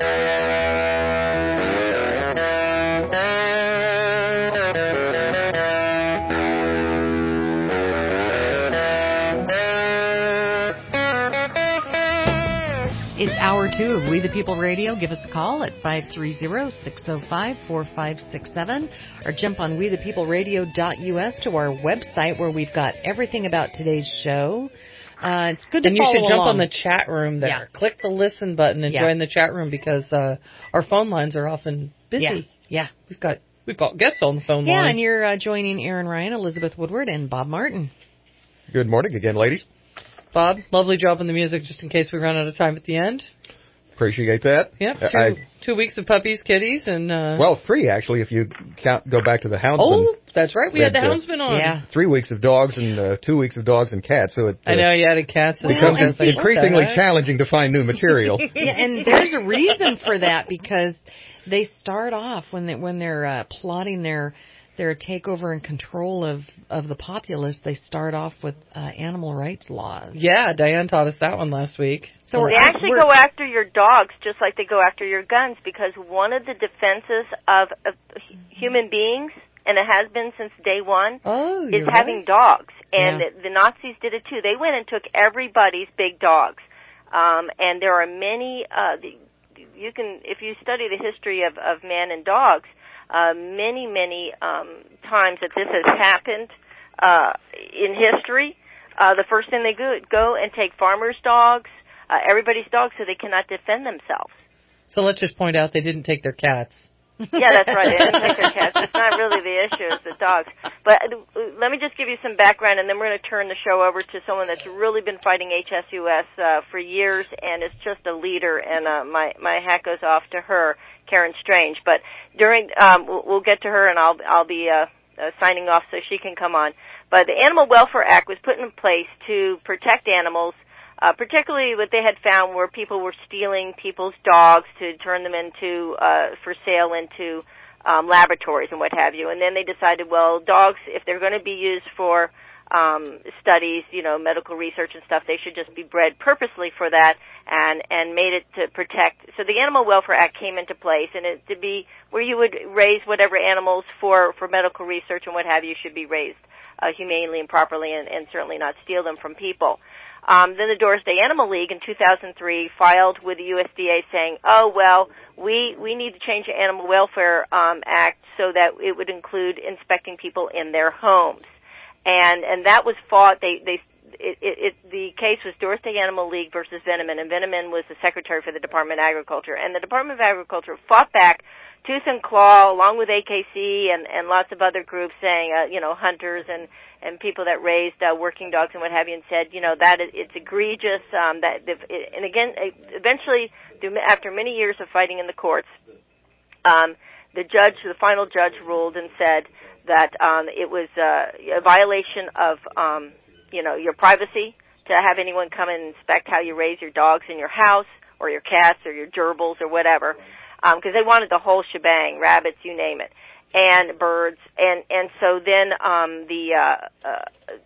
It's hour two of We the People Radio. Give us a call at five three zero, six zero five, four five six seven or jump on we the people radio dot U S to our website where we've got everything about today's show. Uh, it's good to and you follow should jump along. on the chat room there. Yeah. Click the listen button and Yeah. join the chat room because uh, our phone lines are often busy. Yeah. yeah. We've got we've got guests on the phone Yeah, line. and you're uh, joining Aaron Ryan, Elizabeth Woodward, and Bob Martin. Good morning again, ladies. Bob, lovely job on the music just in case we run out of time at the end. Appreciate that. Yep, two, I, two weeks of puppies, kitties, and... Uh, well, three, actually, if you count, go back to the houndsman. Oh, that's right. We, we had, had the houndsman uh, on. Yeah. Three weeks of dogs and uh, two weeks of dogs and cats. So it uh, I know, you added cats. It becomes well, in, increasingly challenging to find new material. Yeah, and there's a reason for that because they start off when, they, when they're uh, plotting their... their takeover and control of, of the populace, they start off with uh, animal rights laws. Yeah, Diane taught us that one last week. So they actually go after your dogs just like they go after your guns because one of the defenses of, of human beings, and it has been since day one, oh, is right. having dogs. And yeah. the, the Nazis did it too. They went and took everybody's big dogs. Um, and there are many, uh, the, you can, if you study the history of, of man and dogs, Uh, many, many um, times that this has happened uh, in history, uh, the first thing they go, go and take farmers' dogs, uh, everybody's dogs, so they cannot defend themselves. So let's just point out they didn't take their cats. Yeah, that's right. They didn't take their cats. It's not really the issue, it's the dogs. But uh, let me just give you some background, and then we're going to turn the show over to someone that's really been fighting H S U S uh, for years and is just a leader, and uh, my, my hat goes off to her, Karen Strange. But during, um, we'll, we'll get to her, and I'll, I'll be uh, uh, signing off so she can come on. But the Animal Welfare Act was put in place to protect animals, Uh, particularly what they had found where people were stealing people's dogs to turn them into, uh, for sale into, um, laboratories and what have you. And then they decided, well, dogs, if they're going to be used for, um, studies, you know, medical research and stuff, they should just be bred purposely for that and, and made it to protect. So the Animal Welfare Act came into place, and it to be where you would raise whatever animals for, for medical research and what have you should be raised, uh, humanely and properly and, and certainly not steal them from people. Um, then the Doris Day Animal League in two thousand three filed with the U S D A saying, oh, well, we, we need to change the Animal Welfare um, Act so that it would include inspecting people in their homes. And and that was fought. They, they it, it, it, the case was Doris Day Animal League versus Veneman, and Veneman was the secretary for the Department of Agriculture. And the Department of Agriculture fought back tooth and claw, along with A K C and, and lots of other groups saying, uh, you know, hunters and, and people that raised uh, working dogs and what have you, and said, you know, that is, it's egregious. Um, that and again, eventually, after many years of fighting in the courts, um, the judge, the final judge, ruled and said that um, it was uh, a violation of, um, you know, your privacy to have anyone come and inspect how you raise your dogs in your house or your cats or your gerbils or whatever. Because um, they wanted the whole shebang, rabbits, you name it, and birds, and and so then um, the uh, uh,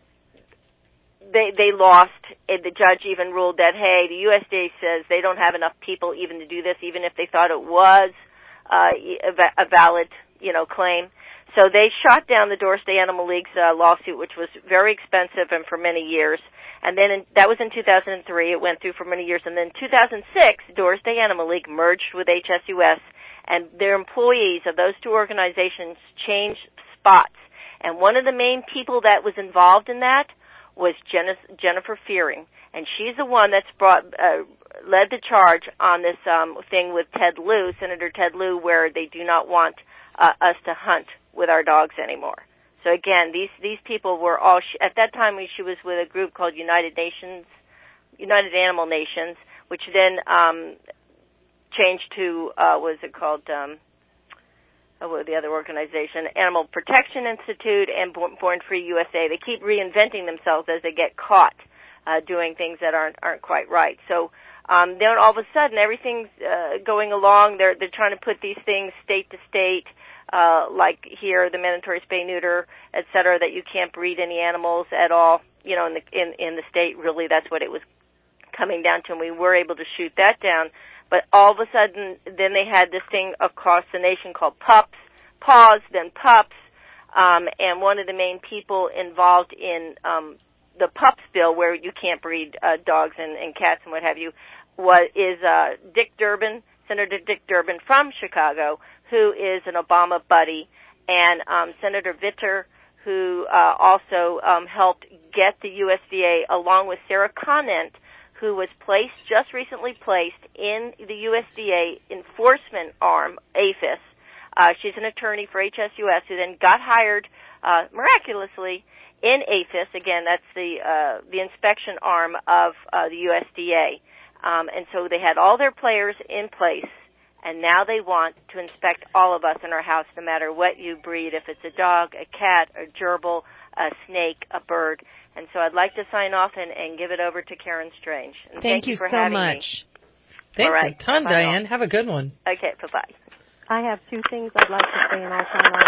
they they lost. And the judge even ruled that hey, the U S D A says they don't have enough people even to do this, even if they thought it was uh, a valid you know claim. So they shot down the Doris Day Animal League's uh, lawsuit, which was very expensive and for many years. And then in, that was in two thousand three. It went through for many years. And then in two thousand six, Doris Day Animal League merged with H S U S, and their employees of those two organizations changed spots. And one of the main people that was involved in that was Jen- Jennifer Fearing. And she's the one that's brought, uh, led the charge on this um, thing with Ted Lieu, Senator Ted Lieu, where they do not want uh, us to hunt with our dogs anymore. So again, these these people were all sh- at that time. She was with a group called United Nations, United Animal Nations, which then um, changed to uh, what is it called? Um, oh, what was the other organization? Animal Protection Institute and Born Free U S A. They keep reinventing themselves as they get caught uh, doing things that aren't aren't quite right. So Um, then all of a sudden, everything's uh, going along. They're they're trying to put these things state to state, uh, like here, the mandatory spay neuter, et cetera, that you can't breed any animals at all. You know, in the in in the state, really, that's what it was coming down to, and we were able to shoot that down. But all of a sudden, then they had this thing across the nation called PUPS, paws, then PUPS, um, and one of the main people involved in um, the PUPS bill, where you can't breed uh, dogs and, and cats and what have you, was is uh, Dick Durbin, Senator Dick Durbin from Chicago, who is an Obama buddy, and um, Senator Vitter, who uh, also um, helped get the U S D A, along with Sarah Conant, who was placed, just recently placed, in the U S D A enforcement arm, A P H I S. Uh, she's an attorney for H S U S, who then got hired uh, miraculously in A P H I S. Again, that's the uh, the inspection arm of uh, the U S D A. Um, and so they had all their players in place, and now they want to inspect all of us in our house, no matter what you breed, if it's a dog, a cat, a gerbil, a snake, a bird. And so I'd like to sign off and, and give it over to Karen Strange. And thank, thank you you for so having much. Me. Thanks right. a ton, Bye Diane. now. Have a good one. Okay, bye-bye. I have two things I'd like to say, and I'll sign off.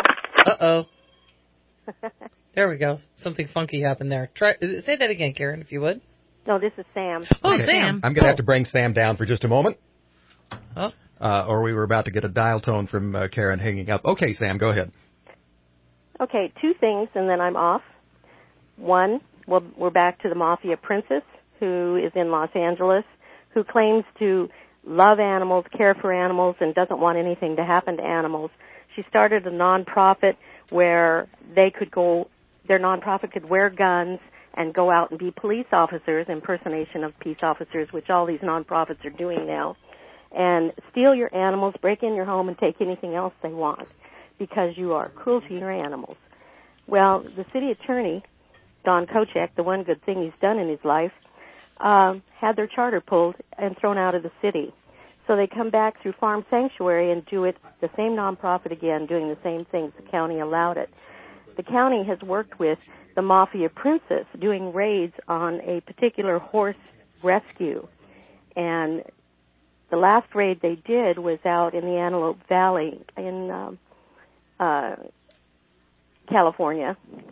Uh-oh. There we go. Something funky happened there. Try Say that again, Karen, if you would. No, this is Sam. Oh, Okay. Sam. I'm going to oh. have to bring Sam down for just a moment. Oh. Uh, or we were about to get a dial tone from uh, Karen hanging up. Okay, Sam, go ahead. Okay, two things, and then I'm off. One, well, we're back to the Mafia Princess, who is in Los Angeles, who claims to love animals, care for animals, and doesn't want anything to happen to animals. She started a nonprofit where they could go, their nonprofit could wear guns and go out and be police officers, impersonation of peace officers, which all these nonprofits are doing now, and steal your animals, break in your home, and take anything else they want because you are cruel to your animals. Well, the city attorney, Don Kochek, the one good thing he's done in his life, um, had their charter pulled and thrown out of the city. So they come back through Farm Sanctuary and do it, the same nonprofit again, doing the same things. The county allowed it. The county has worked with the Mafia Princess doing raids on a particular horse rescue. And the last raid they did was out in the Antelope Valley in um, uh, California.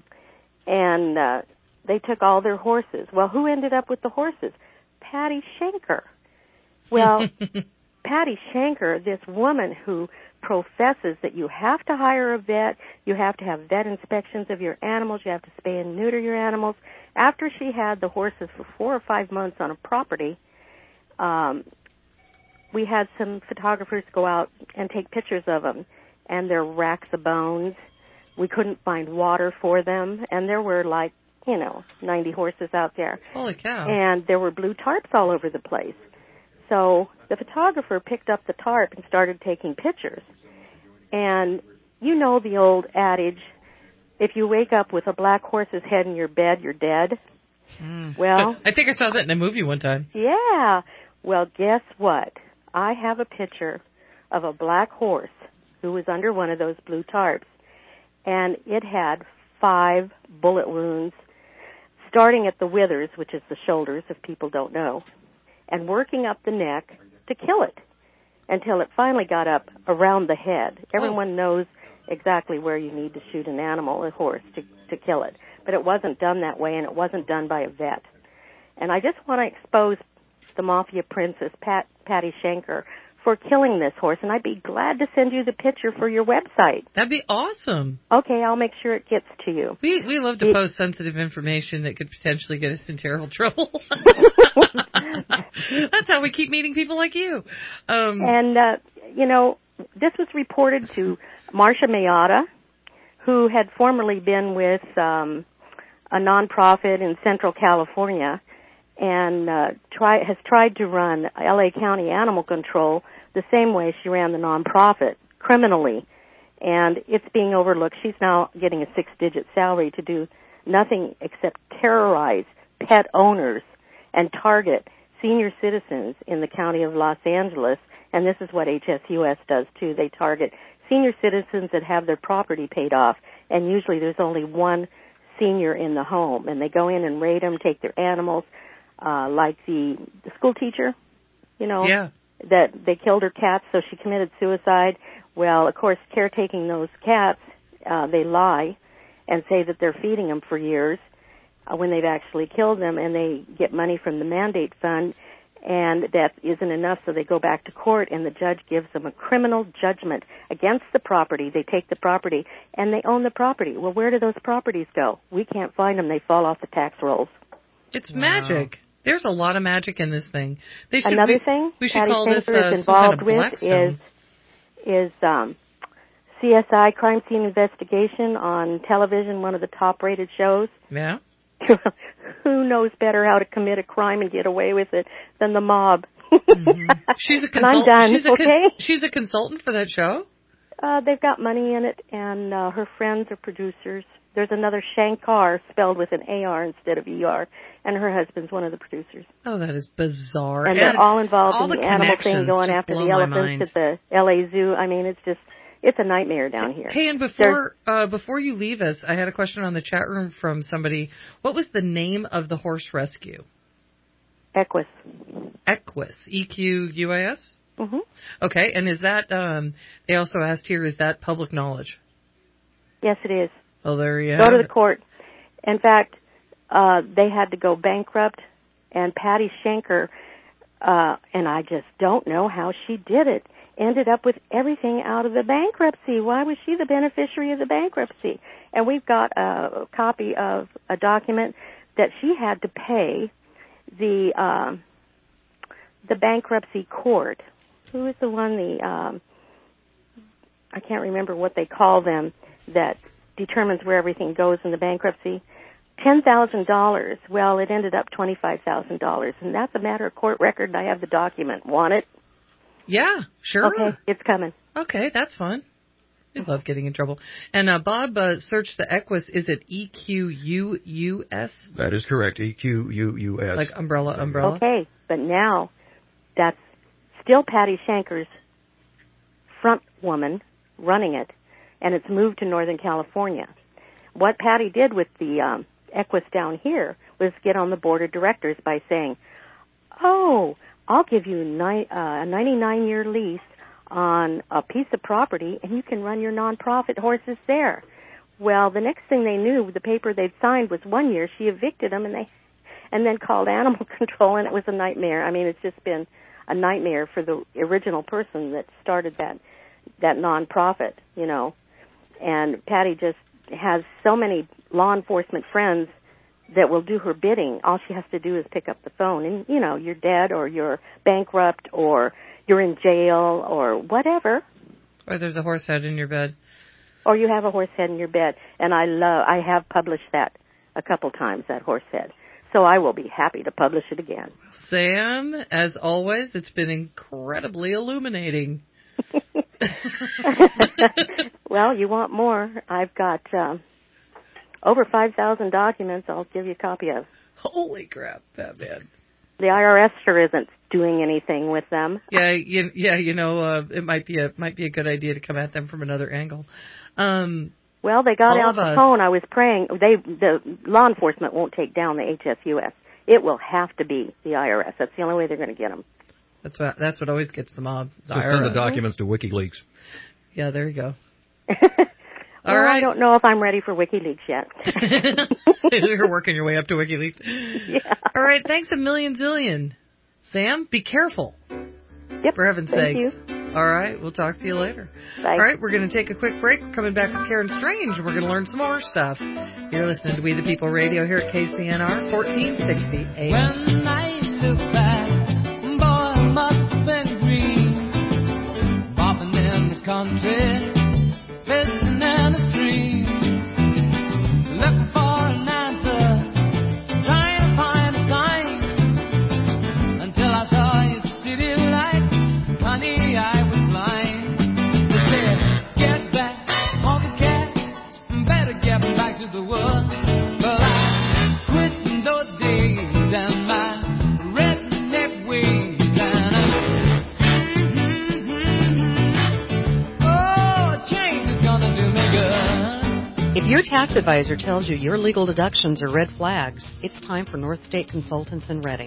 And uh, they took all their horses. Well, who ended up with the horses? Patty Shanker. Well, Patty Shanker, this woman who professes that you have to hire a vet, you have to have vet inspections of your animals, you have to spay and neuter your animals. After she had the horses for four or five months on a property, um, we had some photographers go out and take pictures of them, and they're racks of bones. We couldn't find water for them, and there were like, you know, ninety horses out there. Holy cow. And there were blue tarps all over the place. So the photographer picked up the tarp and started taking pictures. And you know the old adage, if you wake up with a black horse's head in your bed, you're dead. Mm. Well, I think I saw that in a movie one time. Yeah. Well, guess what? I have a picture of a black horse who was under one of those blue tarps, and it had five bullet wounds, starting at the withers, which is the shoulders, if people don't know, and working up the neck to kill it until it finally got up around the head. Everyone oh. knows exactly where you need to shoot an animal, a horse, to, to kill it. But it wasn't done that way, and it wasn't done by a vet. And I just want to expose the Mafia Princess, Pat, Patty Shanker, for killing this horse, and I'd be glad to send you the picture for your website. That'd be awesome. Okay, I'll make sure it gets to you. We we love to it, post sensitive information that could potentially get us in terrible trouble. That's how we keep meeting people like you. Um, and, uh, you know, this was reported to Marcia Mayada, who had formerly been with um, a nonprofit in Central California and uh, try, has tried to run L A County Animal Control the same way she ran the nonprofit, criminally. And it's being overlooked. She's now getting a six-digit salary to do nothing except terrorize pet owners and target senior citizens in the county of Los Angeles. And this is what H S U S does, too. They target senior citizens that have their property paid off, and usually there's only one senior in the home. And they go in and raid them, take their animals, uh, like the, the school teacher You know, Yeah. that they killed her cats, so she committed suicide. Well, of course, caretaking those cats, uh, they lie and say that they're feeding them for years uh, when they've actually killed them, and they get money from the mandate fund, and that isn't enough, so they go back to court, and the judge gives them a criminal judgment against the property. They take the property, and they own the property. Well, where do those properties go? We can't find them. They fall off the tax rolls. It's wow. magic. There's a lot of magic in this thing. They should, Another we, thing we should Patty call Shanker this uh, is involved some kind of with is is um, C S I, Crime Scene Investigation, on television, one of the top-rated shows. Yeah. Who knows better how to commit a crime and get away with it than the mob? Mm-hmm. She's a and I'm done. She's a okay. Con- she's a consultant for that show. Uh, they've got money in it, and uh, her friends are producers. There's another Shankar spelled with an A R instead of E R, and her husband's one of the producers. Oh, that is bizarre. And, and they're all involved all in the, the animal thing, going just after blow the my elephants mind. at the L A Zoo. I mean, it's just, it's a nightmare down here. Hey, and before uh, before you leave us, I had a question on the chat room from somebody. What was the name of the horse rescue? Equus. Equus. E Q U A S? Mm-hmm. Okay, and is that, um, they also asked here, is that public knowledge? Yes, it is. Well, there you go have to it. the court. In fact, uh, they had to go bankrupt, and Patty Shanker, uh, and I just don't know how she did it, ended up with everything out of the bankruptcy. Why was she the beneficiary of the bankruptcy? And we've got a copy of a document that she had to pay the uh, the bankruptcy court. Who is the one, the, um, I can't remember what they call them, that determines where everything goes in the bankruptcy. ten thousand dollars. Well, it ended up twenty-five thousand dollars, and that's a matter of court record, and I have the document. Want it? Yeah, sure. Okay, it's coming. Okay, that's fun. We love getting in trouble. And uh, Bob uh, searched the Equus. Is it E Q U U S? That is correct. E Q U U S. Like umbrella, umbrella. Okay, but now that's still Patty Shanker's front woman running it, and it's moved to Northern California. What Patty did with the um, Equus down here was get on the board of directors by saying, oh, I'll give you ni- uh, a ninety-nine year lease on a piece of property, and you can run your nonprofit horses there. Well, the next thing they knew, the paper they'd signed was one year. She evicted them, and they, and then called animal control, and it was a nightmare. I mean, it's just been a nightmare for the original person that started that that nonprofit, you know. And Patty just has so many law enforcement friends that will do her bidding. All she has to do is pick up the phone, and you know, you're dead, or you're bankrupt, or you're in jail, or whatever. Or there's a horse head in your bed. Or you have a horse head in your bed. And I love, I have published that a couple times, that horse head. So I will be happy to publish it again. Sam, as always, it's been incredibly illuminating. Well, you want more. I've got um, over five thousand documents I'll give you a copy of. Holy crap, Batman. The I R S sure isn't doing anything with them. Yeah, you, yeah, you know, uh, it might be a might be a good idea to come at them from another angle. Um, well, they got Al Al Capone. I was praying. They the law enforcement won't take down the H S U S. It will have to be the I R S. That's the only way they're going to get them. That's what that's what always gets the mob. The Just send the documents to WikiLeaks. Yeah, there you go. Well, All right. I don't know if I'm ready for WikiLeaks yet. You're working your way up to WikiLeaks. Yeah. All right, thanks a million zillion. Sam, be careful. Yep. For heaven's Thank sakes. You. All right, we'll talk to you later. Bye. All right, we're going to take a quick break. We're coming back with Karen Strange, and we're going to learn some more stuff. You're listening to We the People Radio here at K C N R, fourteen sixty A M. When I look back, boy, it must have been green, bopping in the country. Fishing in a stream, looking for an answer, trying to find a sign, until I saw your city light, honey, I was blind. They said, get back, monkey cat, better get back to the woods. Well, I quit those days and my redneck ways, and if your tax advisor tells you your legal deductions are red flags, it's time for North State Consultants in Reading.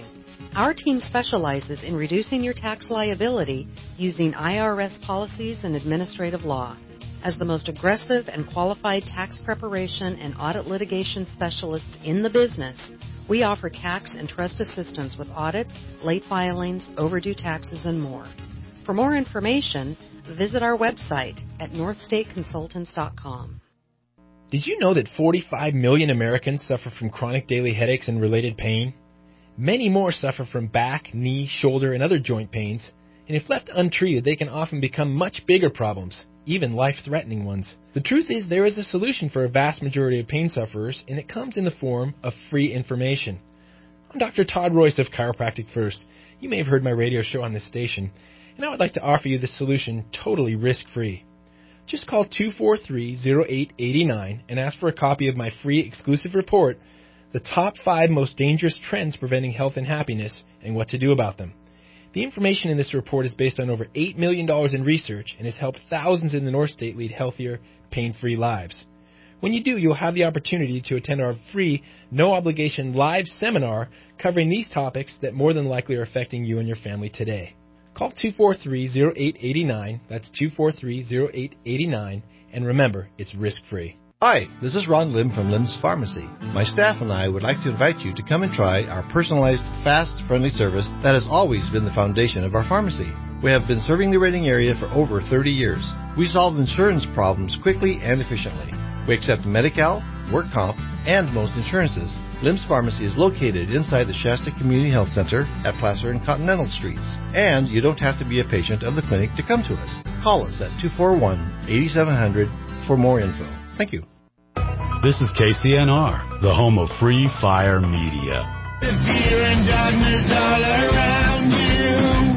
Our team specializes in reducing your tax liability using I R S policies and administrative law. As the most aggressive and qualified tax preparation and audit litigation specialists in the business, we offer tax and trust assistance with audits, late filings, overdue taxes, and more. For more information, visit our website at north state consultants dot com. Did you know that forty-five million Americans suffer from chronic daily headaches and related pain? Many more suffer from back, knee, shoulder, and other joint pains, and if left untreated, they can often become much bigger problems, even life-threatening ones. The truth is there is a solution for a vast majority of pain sufferers, and it comes in the form of free information. I'm Doctor Todd Royce of Chiropractic First. You may have heard my radio show on this station, and I would like to offer you this solution totally risk-free. Just call two four three, zero eight eight nine and ask for a copy of my free exclusive report, The Top five Most Dangerous Trends Preventing Health and Happiness and What to Do About Them. The information in this report is based on over eight million dollars in research and has helped thousands in the North State lead healthier, pain-free lives. When you do, you'll have the opportunity to attend our free, no-obligation live seminar covering these topics that more than likely are affecting you and your family today. Call two four three, zero eight eight nine, that's two four three, zero eight eight nine, and remember, it's risk-free. Hi, this is Ron Lim from Lim's Pharmacy. My staff and I would like to invite you to come and try our personalized, fast, friendly service that has always been the foundation of our pharmacy. We have been serving the Reading area for over thirty years. We solve insurance problems quickly and efficiently. We accept Medi-Cal, work comp, and most insurances. Lim's Pharmacy is located inside the Shasta Community Health Center at Placer and Continental Streets. And you don't have to be a patient of the clinic to come to us. Call us at two four one, eight seven zero zero for more info. Thank you. This is K C N R, the home of free fire media. The fear and darkness all around you.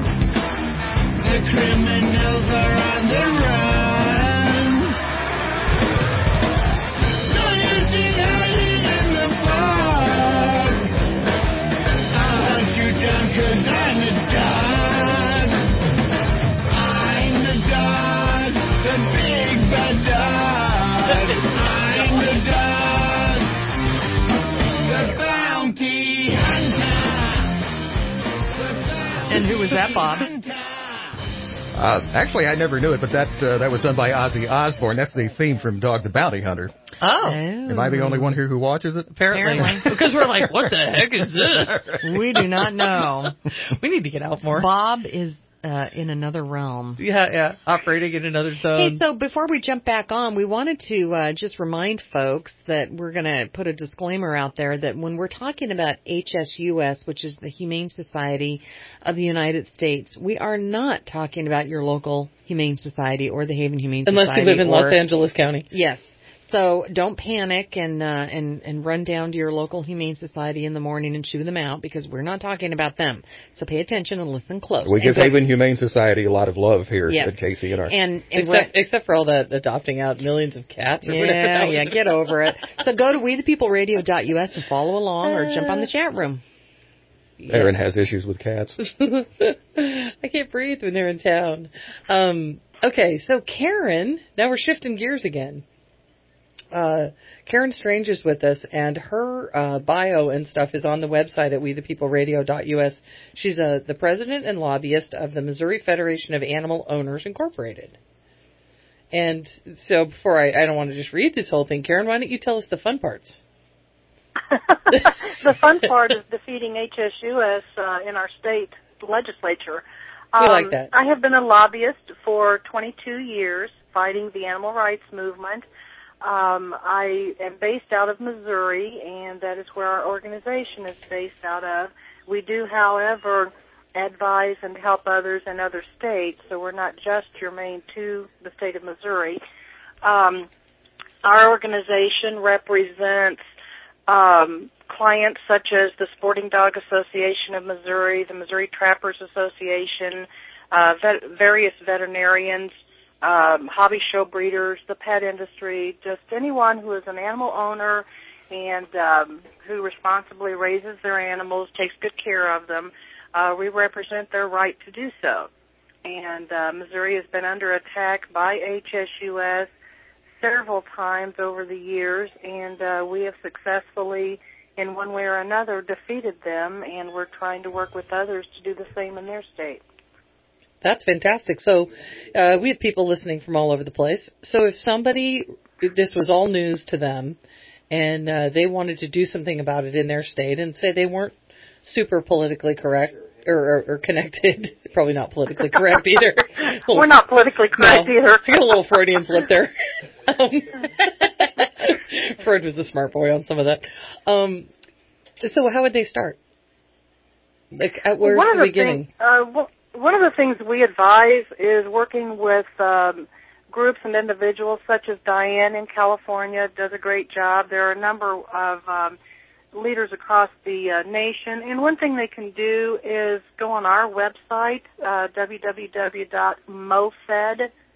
The criminals are on the run. No use in hiding in the fog. I'll hunt you down 'cause I'm the dog. I'm the dog, the big bad dog. I'm the dog, the bounty hunter. And who was that, Bob? Uh, actually, I never knew it, but that uh, that was done by Ozzy Osbourne. That's the theme from Dog the Bounty Hunter. Oh. Am I the only one here who watches it? Apparently. Apparently. Because we're like, what the heck is this? We do not know. We need to get out more. Bob is uh, in another realm. Yeah, yeah, operating in another zone. Hey, so before we jump back on, we wanted to uh, just remind folks that we're going to put a disclaimer out there that when we're talking about H S U S, which is the Humane Society of the United States, we are not talking about your local Humane Society or the Haven Humane Unless Society. Unless you live in or, Los Angeles County. Yes. So don't panic and uh, and and run down to your local Humane Society in the morning and shoo them out, because we're not talking about them. So pay attention and listen close. We give and Haven Humane Society a lot of love here yes. at K C N R. And, and except, except for all that adopting out millions of cats. Or yeah, yeah, get over it. So go to we the people radio dot U S and follow along, or jump on the chat room. Aaron has issues with cats. I can't breathe when they're in town. Um, okay, so Karen, now we're shifting gears again. Uh, Karen Strange is with us, and her uh, bio and stuff is on the website at we the people radio dot U S. She's uh, the president and lobbyist of the Missouri Federation of Animal Owners Incorporated. And so before I, I don't want to just read this whole thing, Karen, why don't you tell us the fun parts? The fun part is defeating H S U S uh, in our state legislature. We um, like that. I have been a lobbyist for twenty-two years, fighting the animal rights movement. Um, I am based out of Missouri, and that is where our organization is based out of. We do, however, advise and help others in other states, so we're not just germane to the state of Missouri. Um, our organization represents um, clients such as the Sporting Dog Association of Missouri, the Missouri Trappers Association, uh, vet- various veterinarians, Um, hobby show breeders, the pet industry, just anyone who is an animal owner and um, who responsibly raises their animals, takes good care of them. Uh, we represent their right to do so. And uh, Missouri has been under attack by H S U S several times over the years, and uh, we have successfully in one way or another, defeated them, and we're trying to work with others to do the same in their state. That's fantastic. So uh, we have people listening from all over the place. So if somebody, if this was all news to them, and uh, they wanted to do something about it in their state, and say they weren't super politically correct or, or, or connected, probably not politically correct either. Little, We're not politically correct no, either. I got a little Freudian slip there. Um, Freud was the smart boy on some of that. Um, so how would they start? Like, at where's well, the beginning? Thing, uh, well, one of the things we advise is working with um, groups and individuals such as Diane in California does a great job. There are a number of um, leaders across the uh, nation. And one thing they can do is go on our website, uh, w w w dot mofed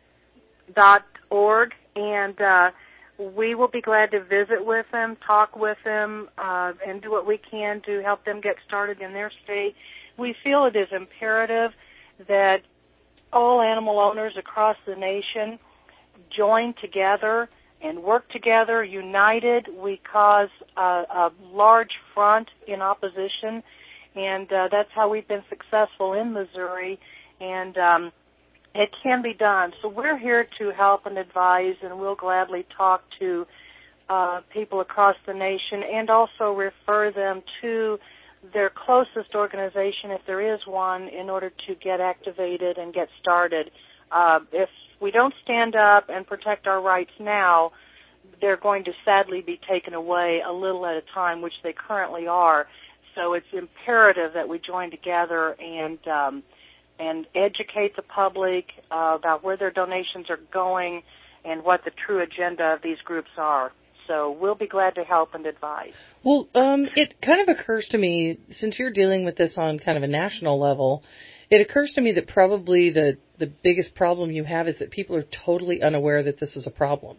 dot org, and uh, we will be glad to visit with them, talk with them, uh, and do what we can to help them get started in their state. We feel it is imperative that all animal owners across the nation join together and work together, united. We cause a, a large front in opposition, and uh, that's how we've been successful in Missouri, and um, it can be done. So we're here to help and advise, and we'll gladly talk to uh, people across the nation and also refer them to their closest organization, if there is one, in order to get activated and get started. Uh, if we don't stand up and protect our rights now, they're going to sadly be taken away a little at a time, which they currently are. So it's imperative that we join together and um, and educate the public uh, about where their donations are going and what the true agenda of these groups are. So we'll be glad to help and advise. Well, um, it kind of occurs to me, since you're dealing with this on kind of a national level, it occurs to me that probably the, the biggest problem you have is that people are totally unaware that this is a problem.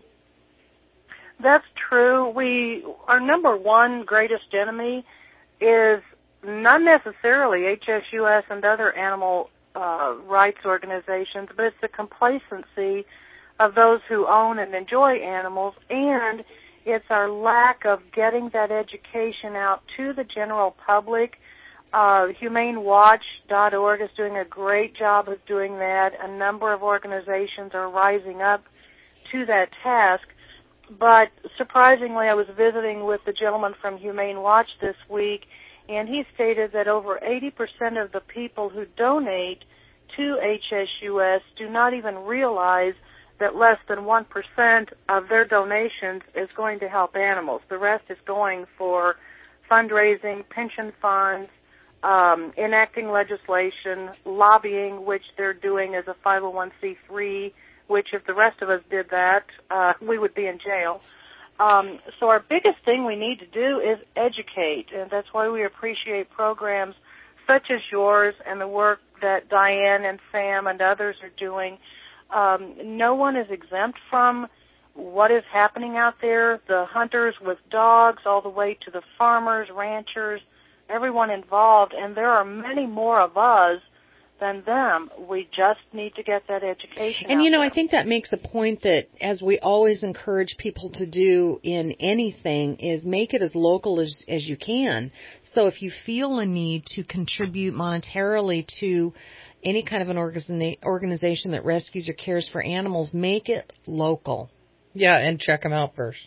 That's true. We, our number one greatest enemy is not necessarily H S U S and other animal uh, rights organizations, but it's the complacency of those who own and enjoy animals, and it's our lack of getting that education out to the general public. Uh, humane watch dot org is doing a great job of doing that. A number of organizations are rising up to that task. But surprisingly, I was visiting with the gentleman from Humane Watch this week, and he stated that over eighty percent of the people who donate to H S U S do not even realize that less than one percent of their donations is going to help animals. The rest is going for fundraising, pension funds, um, enacting legislation, lobbying, which they're doing as a five oh one c three, which if the rest of us did that, uh, we would be in jail. Um, so our biggest thing we need to do is educate, and that's why we appreciate programs such as yours and the work that Diane and Sam and others are doing. Um, no one is exempt from what is happening out there, the hunters with dogs all the way to the farmers, ranchers, everyone involved, and there are many more of us than them. We just need to get that education And, out you know, there. I think that makes a point that, as we always encourage people to do in anything, is make it as local as, as you can. So if you feel a need to contribute monetarily to any kind of an organiza- organization that rescues or cares for animals, make it local. Yeah, and check them out first.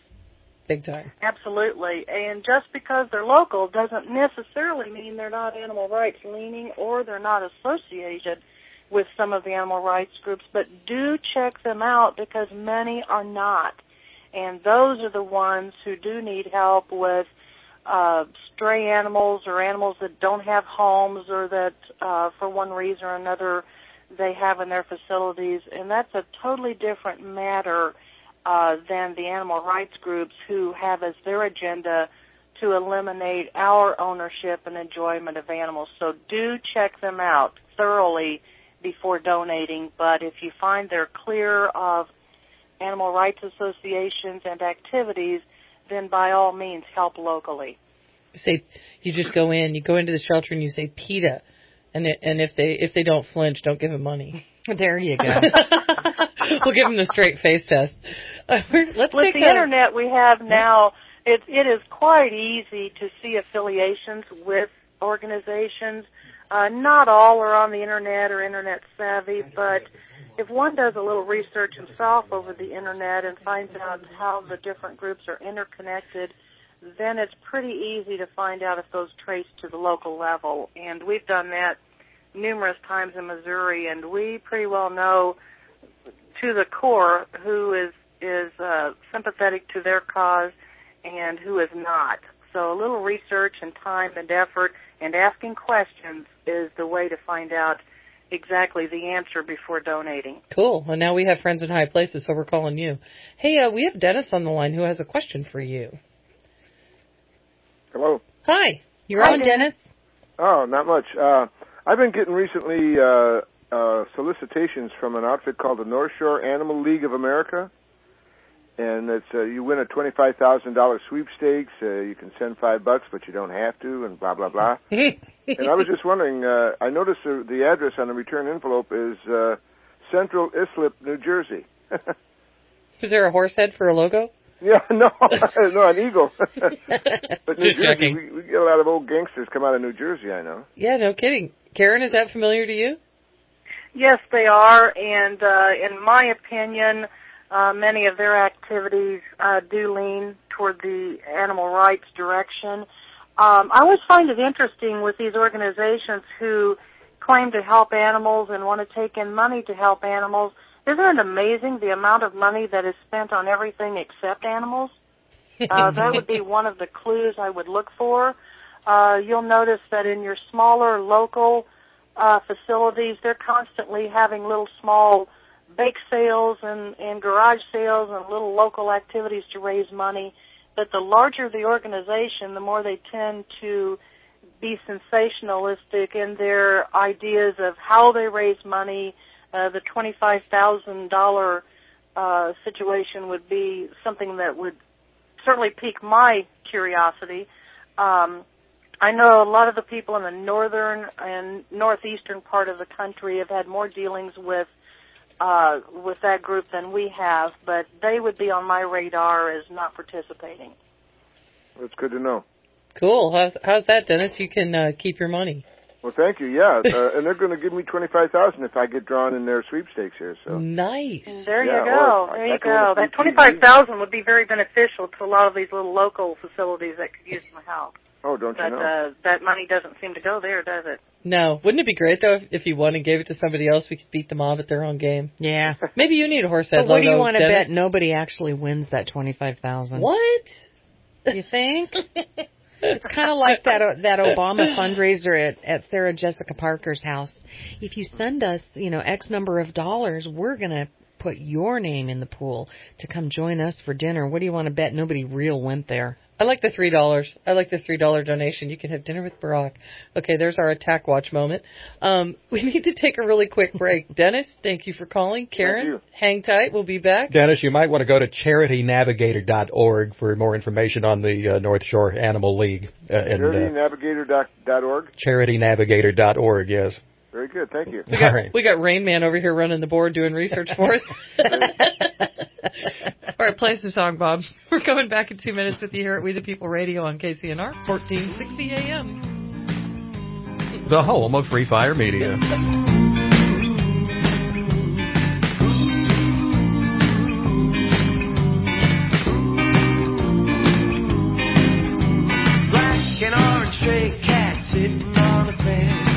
Big time. Absolutely. And just because they're local doesn't necessarily mean they're not animal rights leaning or they're not associated with some of the animal rights groups, but do check them out because many are not. And those are the ones who do need help with uh, stray animals or animals that don't have homes or that uh, for one reason or another they have in their facilities. And that's a totally different matter uh, than the animal rights groups who have as their agenda to eliminate our ownership and enjoyment of animals. So do check them out thoroughly before donating. But if you find they're clear of animal rights associations and activities, then by all means help locally. Say you just go in, you go into the shelter and you say PETA, and it, and if they if they don't flinch, don't give them money. There you go. We'll give them the straight face test. Uh, let's With take the a, internet we have now, it, it is quite easy to see affiliations with organizations. Uh, not all are on the Internet or Internet savvy, but if one does a little research himself over the Internet and finds out how the different groups are interconnected, then it's pretty easy to find out if those trace to the local level. And we've done that numerous times in Missouri, and we pretty well know to the core who is, is uh, sympathetic to their cause and who is not. So a little research and time and effort and asking questions is the way to find out exactly the answer before donating. Cool. Well, now we have friends in high places, so we're calling you. Hey, uh, we have Dennis on the line who has a question for you. Hello. Hi. You're Hi, on, Dennis. Oh, not much. Uh, I've been getting recently uh, uh, solicitations from an outfit called the North Shore Animal League of America. And it's uh, you win a twenty-five thousand dollars sweepstakes. Uh, you can send five bucks, but you don't have to, and blah, blah, blah. And I was just wondering, uh, I noticed uh, the address on the return envelope is uh, Central Islip, New Jersey. Is there a horse head for a logo? Yeah, no, no, an eagle. But New Just Jersey, checking. we, we get a lot of old gangsters come out of New Jersey, I know. Yeah, no kidding. Karen, is that familiar to you? Yes, they are, and uh, in my opinion, uh, many of their activities uh, do lean toward the animal rights direction. Um, I always find it interesting with these organizations who claim to help animals and want to take in money to help animals. Isn't it amazing the amount of money that is spent on everything except animals? Uh, that would be one of the clues I would look for. Uh, you'll notice that in your smaller local uh, facilities, they're constantly having little small bake sales and, and garage sales and little local activities to raise money. But the larger the organization, the more they tend to be sensationalistic in their ideas of how they raise money. Uh, the twenty-five thousand dollars uh, situation would be something that would certainly pique my curiosity. Um, I know a lot of the people in the northern and northeastern part of the country have had more dealings with uh, with that group than we have, but they would be on my radar as not participating. That's good to know. Cool. How's how's that, Dennis? You can uh, keep your money. Well, thank you. Yeah, uh, and they're going to give me twenty-five thousand if I get drawn in their sweepstakes here. So nice. There Yeah, you go. well, there I- you I can go. only That do twenty-five thousand would be very beneficial to a lot of these little local facilities that could use some help. Oh, don't But you know? uh, that money doesn't seem to go there, does it? No. Wouldn't it be great, though, if, if you won and gave it to somebody else? We could beat them off at their own game. Yeah. Maybe you need a horse head But what logo, do you want to Dennis. bet nobody actually wins that twenty-five thousand? What? You think? It's kind of like that uh, that Obama fundraiser at, at Sarah Jessica Parker's house. If you send us, you know, X number of dollars, we're going to put your name in the pool to come join us for dinner. What do you want to bet nobody real went there? I like the three dollars. I like the three dollar donation. You can have dinner with Barack. Okay, there's our attack watch moment. Um, we need to take a really quick break. Dennis, thank you for calling. Karen, you. hang tight. We'll be back. Dennis, you might want to go to charity navigator dot org for more information on the uh, North Shore Animal League. Uh, and, charity uh, navigator dot org. charity navigator dot org, yes. Very good. Thank you. We got, All right. we got Rain Man over here running the board doing research for us. All right, play us a song, Bob. We're coming back in two minutes with you here at We the People Radio on K C N R, fourteen sixty A M. The home of Free Fire Media. Black and orange stray cat sitting on a fence.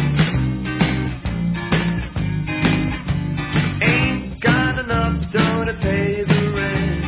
Ain't got enough dough to pay the rent.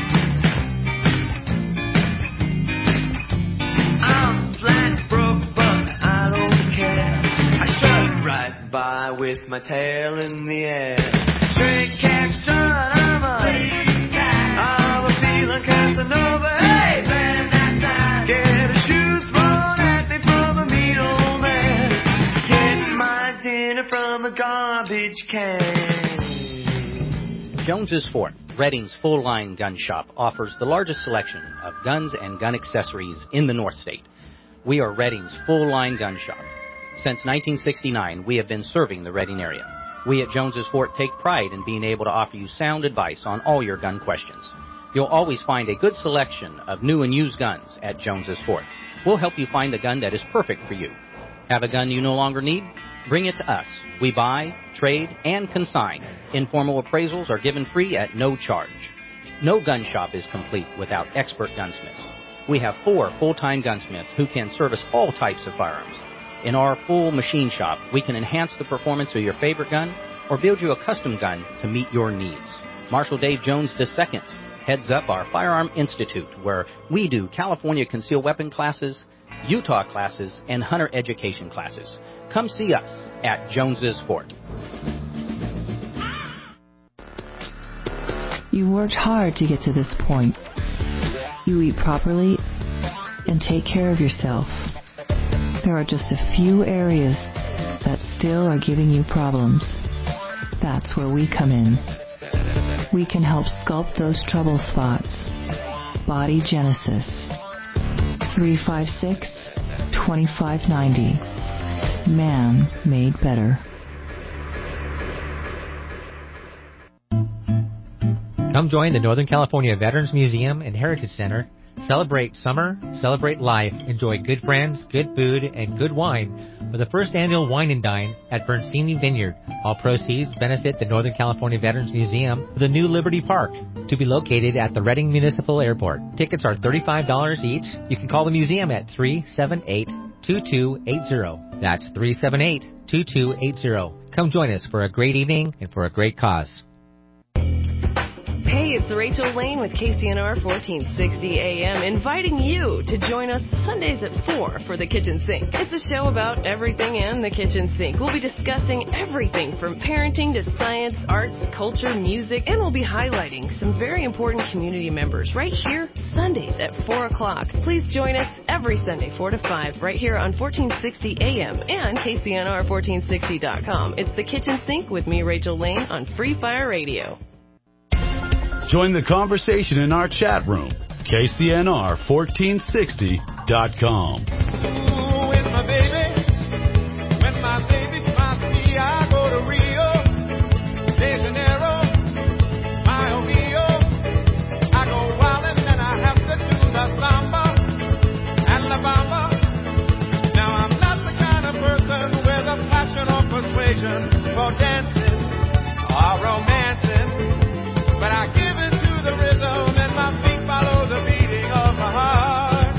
I'm flat broke, but I don't care. I strut right by with my tail in the air. Stray cat strut, I'm a I'm a feeling Casanova. Hey, get a shoe thrown at me from a mean old man. Getting my dinner from a garbage can. Jones's Fort, Redding's full-line gun shop, offers the largest selection of guns and gun accessories in the North State. We are Redding's full-line gun shop. Since nineteen sixty-nine, we have been serving the Redding area. We at Jones's Fort take pride in being able to offer you sound advice on all your gun questions. You'll always find a good selection of new and used guns at Jones's Fort. We'll help you find the gun that is perfect for you. Have a gun you no longer need? Bring it to us. We buy, trade, and consign. Informal appraisals are given free at no charge. No gun shop is complete without expert gunsmiths. We have four full-time gunsmiths who can service all types of firearms. In our full machine shop, we can enhance the performance of your favorite gun or build you a custom gun to meet your needs. Marshal Dave Jones the Second heads up our Firearm Institute, where we do California concealed weapon classes, Utah classes, and hunter education classes. Come see us at Jones's Fort. You worked hard to get to this point. You eat properly and take care of yourself. There are just a few areas that still are giving you problems. That's where we come in. We can help sculpt those trouble spots. Body Genesis. three five six, two five nine zero. Man made better. Come join the Northern California Veterans Museum and Heritage Center. Celebrate summer, celebrate life, enjoy good friends, good food, and good wine for the first annual Wine and Dine at Bernsini Vineyard. All proceeds benefit the Northern California Veterans Museum for the new Liberty Park, to be located at the Redding Municipal Airport. Tickets are thirty-five dollars each. You can call the museum at three seven eight, two two eight zero. That's three seven eight, two two eight zero. Come join us for a great evening and for a great cause. Hey, it's Rachel Lane with K C N R fourteen sixty A M, inviting you to join us Sundays at four for The Kitchen Sink. It's a show about everything in the kitchen sink. We'll be discussing everything from parenting to science, arts, culture, music, and we'll be highlighting some very important community members right here Sundays at four o'clock. Please join us every Sunday, four to five, right here on fourteen sixty A M and K C N R fourteen sixty dot com. It's The Kitchen Sink with me, Rachel Lane, on Free Fire Radio. Join the conversation in our chat room, K C N R fourteen sixty dot com. When my baby, when my baby finds me, I go to Rio de Janeiro, Mio Mio. I go wildin' and I have to do the samba and la bamba. Now I'm not the kind of person with a passion or persuasion for dancing or romancing, but I give it to the rhythm and my feet follow the beating of my heart.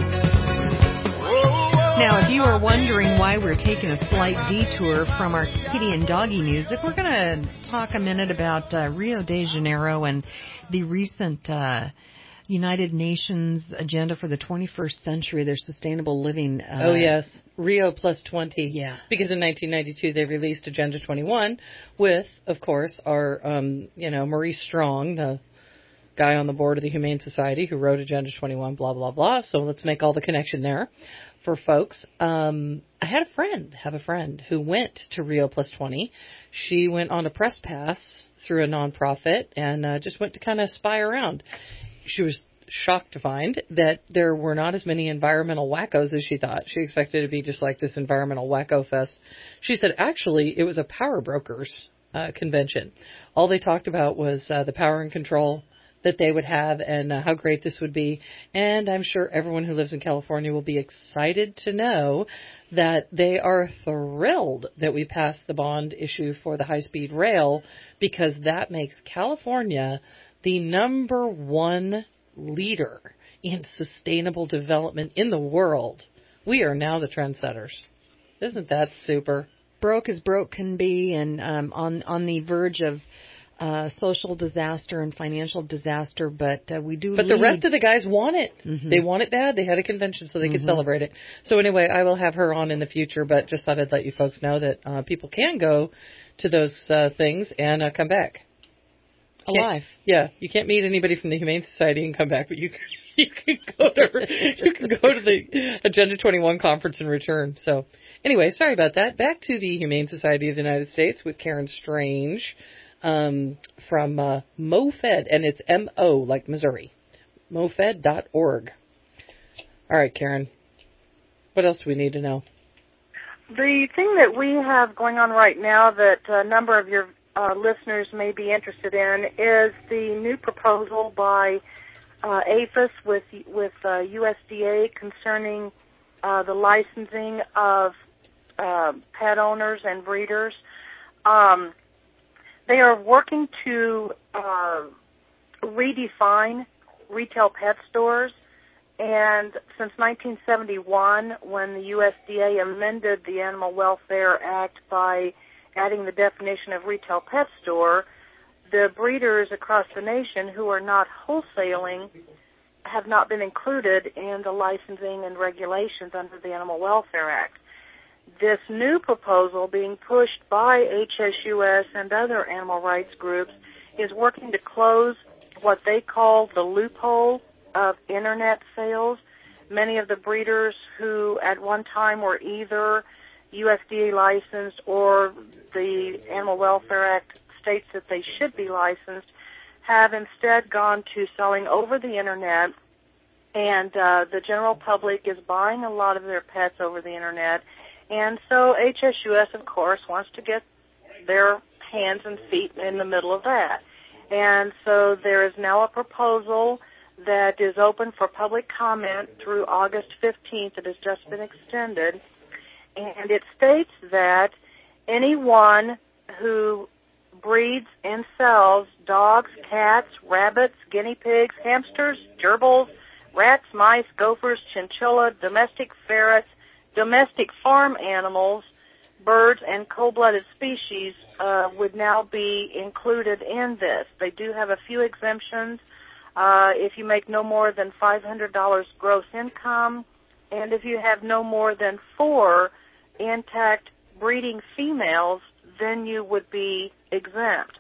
Now, if you are wondering why we're taking a slight detour from our kitty and doggy music, we're going to talk a minute about uh, Rio de Janeiro and the recent uh, United Nations agenda for the twenty-first century, their sustainable living. Uh, oh, yes. Rio plus twenty. Yeah. Because in nineteen ninety-two, they released Agenda twenty-one with, of course, our, um, you know, Maurice Strong, the guy on the board of the Humane Society who wrote Agenda twenty-one, blah, blah, blah. So let's make all the connection there for folks. Um, I had a friend, have a friend who went to Rio plus twenty. She went on a press pass through a nonprofit and uh, just went to kind of spy around. She was shocked to find that there were not as many environmental wackos as she thought. She expected it to be just like this environmental wacko fest. She said, actually, it was a power brokers uh, convention. All they talked about was uh, the power and control that they would have and uh, how great this would be. And I'm sure everyone who lives in California will be excited to know that they are thrilled that we passed the bond issue for the high-speed rail, because that makes California the number one leader in sustainable development in the world. We are now the trendsetters. Isn't that super? Broke as broke can be, and um, on on the verge of uh, social disaster and financial disaster, but uh, we do. But lead. the rest of the guys want it. Mm-hmm. They want it bad. They had a convention so they mm-hmm. could celebrate it. So anyway, I will have her on in the future, but just thought I'd let you folks know that uh, people can go to those uh, things and uh, come back. Alive. Yeah, you can't meet anybody from the Humane Society and come back, but you can, you can go to you can go to the Agenda twenty-one conference and return. So, anyway, sorry about that. Back to the Humane Society of the United States with Karen Strange um, from uh, MoFed, and it's M O like Missouri, mofed dot org. All right, Karen, what else do we need to know? The thing that we have going on right now that a number of your uh, listeners may be interested in is the new proposal by uh, APHIS with with uh, U S D A concerning uh, the licensing of uh, pet owners and breeders. Um, they are working to uh, redefine retail pet stores. And since nineteen seventy-one, when the U S D A amended the Animal Welfare Act by adding the definition of retail pet store, the breeders across the nation who are not wholesaling have not been included in the licensing and regulations under the Animal Welfare Act. This new proposal being pushed by H S U S and other animal rights groups is working to close what they call the loophole of Internet sales. Many of the breeders who at one time were either U S D A licensed or the Animal Welfare Act states that they should be licensed have instead gone to selling over the Internet, and uh, the general public is buying a lot of their pets over the Internet. And so H S U S, of course, wants to get their hands and feet in the middle of that. And so there is now a proposal that is open for public comment through August fifteenth. It has just been extended. And it states that anyone who breeds and sells dogs, cats, rabbits, guinea pigs, hamsters, gerbils, rats, mice, gophers, chinchilla, domestic ferrets, domestic farm animals, birds, and cold-blooded species uh, would now be included in this. They do have a few exemptions. Uh, if you make no more than five hundred dollars gross income, and if you have no more than four intact breeding females, then you would be exempt.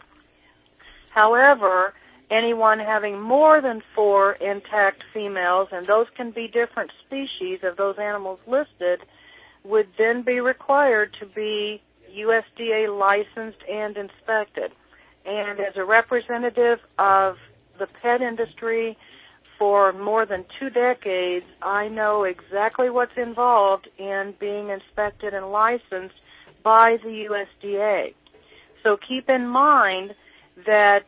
However, anyone having more than four intact females, and those can be different species of those animals listed, would then be required to be U S D A licensed and inspected. And as a representative of the pet industry for more than two decades, I know exactly what's involved in being inspected and licensed by the U S D A. So keep in mind that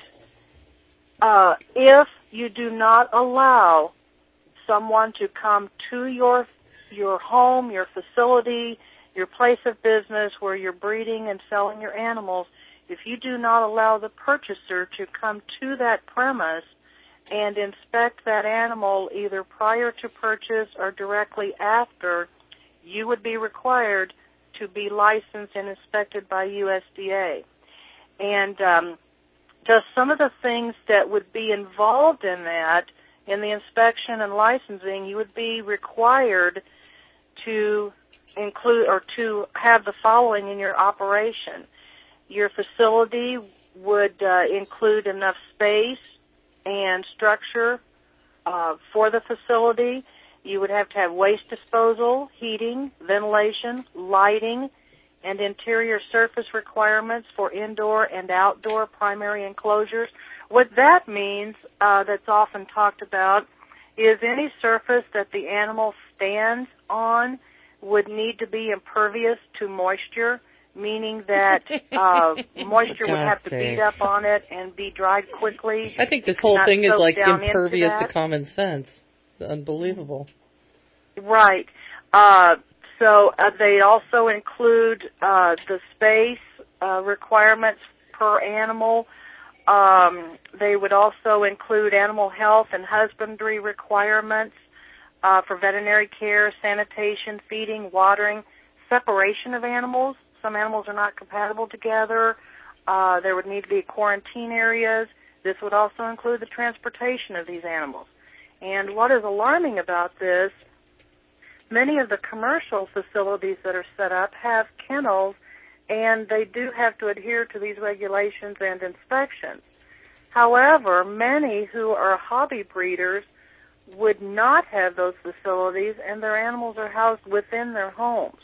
uh, if you do not allow someone to come to your your home, your facility, your place of business where you're breeding and selling your animals, if you do not allow the purchaser to come to that premise and inspect that animal either prior to purchase or directly after, you would be required to be licensed and inspected by U S D A. And um, just some of the things that would be involved in that, in the inspection and licensing, you would be required to include or to have the following in your operation. Your facility would uh, include enough space and structure uh, for the facility. You would have to have waste disposal, heating, ventilation, lighting, and interior surface requirements for indoor and outdoor primary enclosures. What that means, uh, that's often talked about, is any surface that the animal stands on would need to be impervious to moisture, meaning that uh, moisture would have to beat up on it and be dried quickly. I think this whole thing is like impervious to common sense. Unbelievable. Right. Uh, so uh, they also include uh, the space uh, requirements per animal. Um, they would also include animal health and husbandry requirements uh, for veterinary care, sanitation, feeding, watering, separation of animals. Some animals are not compatible together. Uh, there would need to be quarantine areas. This would also include the transportation of these animals. And what is alarming about this, many of the commercial facilities that are set up have kennels, and they do have to adhere to these regulations and inspections. However, many who are hobby breeders would not have those facilities, and their animals are housed within their homes.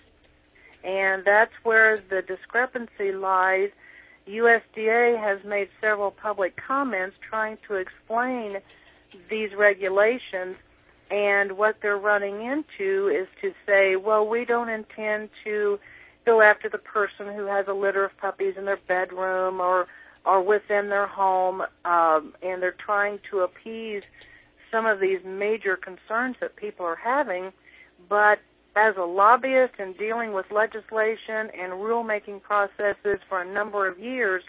And that's where the discrepancy lies. U S D A has made several public comments trying to explain these regulations, and what they're running into is to say, well, we don't intend to go after the person who has a litter of puppies in their bedroom or or within their home, um, and they're trying to appease some of these major concerns that people are having. But as a lobbyist and dealing with legislation and rulemaking processes for a number of years,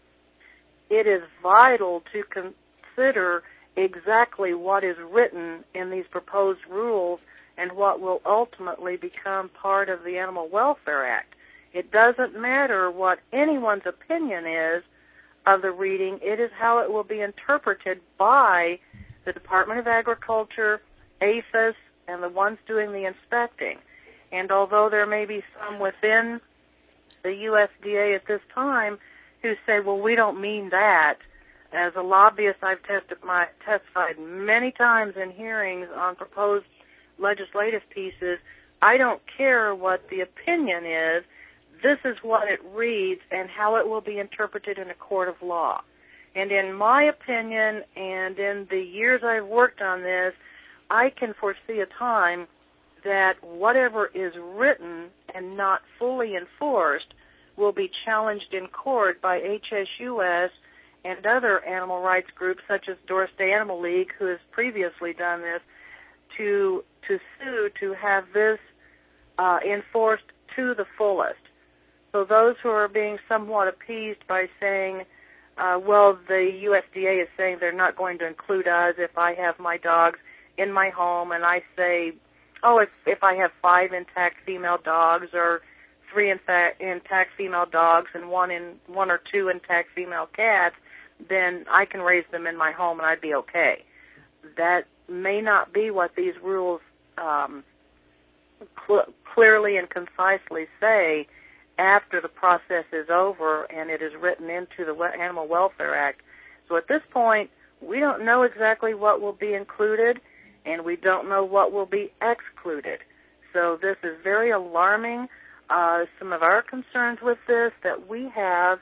it is vital to consider exactly what is written in these proposed rules and what will ultimately become part of the Animal Welfare Act. It doesn't matter what anyone's opinion is of the reading, it is how it will be interpreted by the Department of Agriculture, APHIS, and the ones doing the inspecting. And although there may be some within the U S D A at this time who say, well, we don't mean that, as a lobbyist, I've tested my, testified many times in hearings on proposed legislative pieces. I don't care what the opinion is. This is what it reads and how it will be interpreted in a court of law. And in my opinion, and in the years I've worked on this, I can foresee a time that whatever is written and not fully enforced will be challenged in court by H S U S and other animal rights groups such as Doris Day Animal League, who has previously done this, to to sue to have this uh, enforced to the fullest. So those who are being somewhat appeased by saying, uh, well, the U S D A is saying they're not going to include us if I have my dogs in my home, and I say, oh, if if I have five intact female dogs or three intact, intact female dogs and one in one or two intact female cats, then I can raise them in my home and I'd be okay. That may not be what these rules um, cl- clearly and concisely say after the process is over and it is written into the Animal Welfare Act. So at this point, we don't know exactly what will be included, and we don't know what will be excluded. So this is very alarming. Uh, some of our concerns with this that we have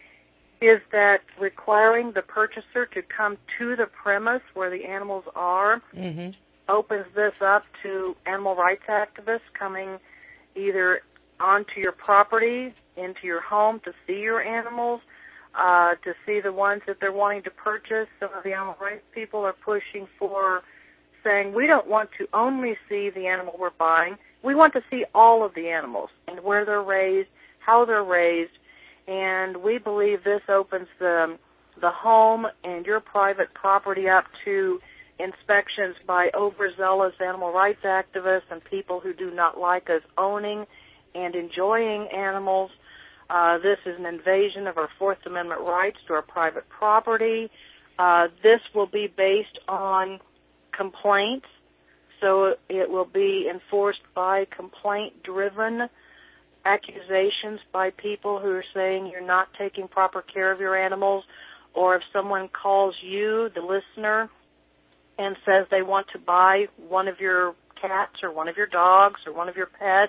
is that requiring the purchaser to come to the premise where the animals are mm-hmm. opens this up to animal rights activists coming either onto your property, into your home to see your animals, uh, to see the ones that they're wanting to purchase. Some of the animal rights people are pushing for saying, we don't want to only see the animal we're buying. We want to see all of the animals and where they're raised, how they're raised, and we believe this opens the, the home and your private property up to inspections by overzealous animal rights activists and people who do not like us owning and enjoying animals. Uh, this is an invasion of our Fourth Amendment rights to our private property. Uh, this will be based on complaints, so it will be enforced by complaint-driven accusations by people who are saying you're not taking proper care of your animals, or if someone calls you, the listener, and says they want to buy one of your cats or one of your dogs or one of your pets,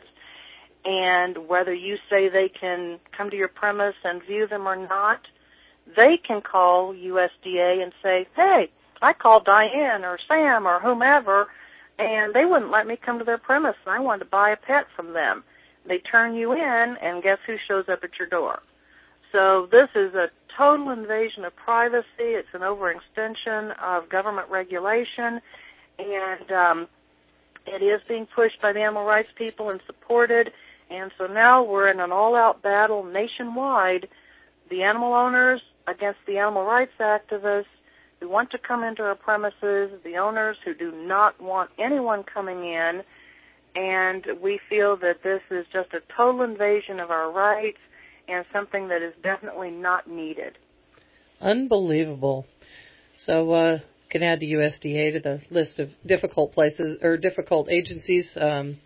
and whether you say they can come to your premise and view them or not, they can call U S D A and say, hey, I called Diane or Sam or whomever, and they wouldn't let me come to their premise, and I wanted to buy a pet from them. They turn you in, and guess who shows up at your door? So this is a total invasion of privacy. It's an overextension of government regulation, and um, it is being pushed by the animal rights people and supported. And so now we're in an all-out battle nationwide, the animal owners against the animal rights activists who want to come into our premises, the owners who do not want anyone coming in, and we feel that this is just a total invasion of our rights and something that is definitely not needed. Unbelievable. So uh can add the U S D A to the list of difficult places or difficult agencies um,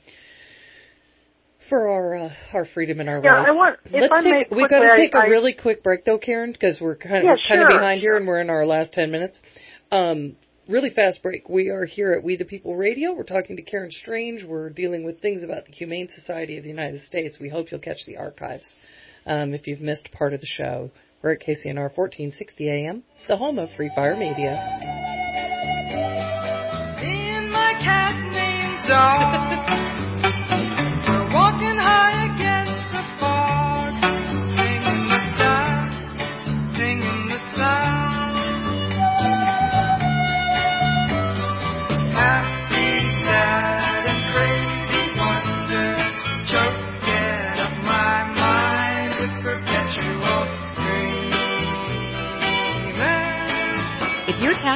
for our uh, our freedom and our yeah, rights. I want, if Let's I take. We've got to take I, a really quick break though, Karen, because we're kind of yeah, we're kind sure, of behind sure. here, and we're in our last ten minutes. Um, really fast break. We are here at We the People Radio. We're talking to Karen Strange. We're dealing with things about the Humane Society of the United States. We hope you'll catch the archives um, if you've missed part of the show. We're at K C N R fourteen sixty A M, the home of Free Fire Media. Me and my cat named Dog. We're walking high against the fire.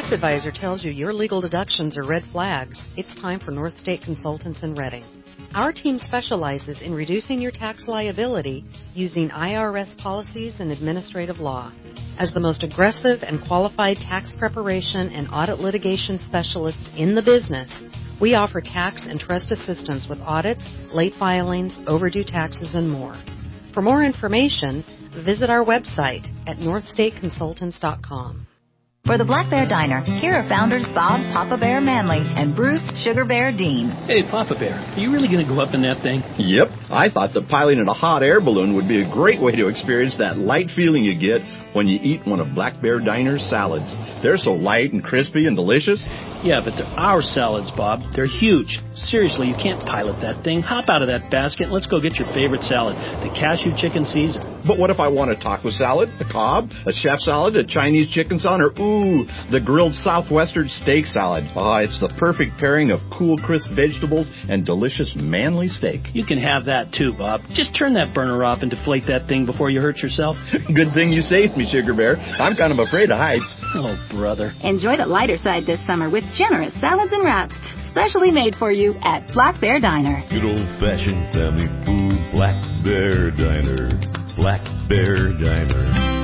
tax advisor tells you your legal deductions are red flags, it's time for North State Consultants in Reading. Our team specializes in reducing your tax liability using I R S policies and administrative law. As the most aggressive and qualified tax preparation and audit litigation specialists in the business, we offer tax and trust assistance with audits, late filings, overdue taxes, and more. For more information, visit our website at north state consultants dot com. For the Black Bear Diner, here are founders Bob Papa Bear Manley and Bruce Sugar Bear Dean. Hey, Papa Bear, are you really going to go up in that thing? Yep. I thought that piloting a hot air balloon would be a great way to experience that light feeling you get when you eat one of Black Bear Diner's salads. They're so light and crispy and delicious. Yeah, but they're our salads, Bob. They're huge. Seriously, you can't pilot that thing. Hop out of that basket and let's go get your favorite salad, the cashew chicken Caesar. But what if I want a taco salad, a Cobb, a chef salad, a Chinese chicken salad, or ooh, the grilled Southwestern steak salad? Ah, it's the perfect pairing of cool, crisp vegetables and delicious manly steak. You can have that too, Bob. Just turn that burner off and deflate that thing before you hurt yourself. Good thing you saved me, Sugar Bear. I'm kind of afraid of heights. Oh, brother. Enjoy the lighter side this summer with generous salads and wraps, specially made for you at Black Bear Diner. Good old-fashioned family food, Black Bear Diner. Black Bear Diner.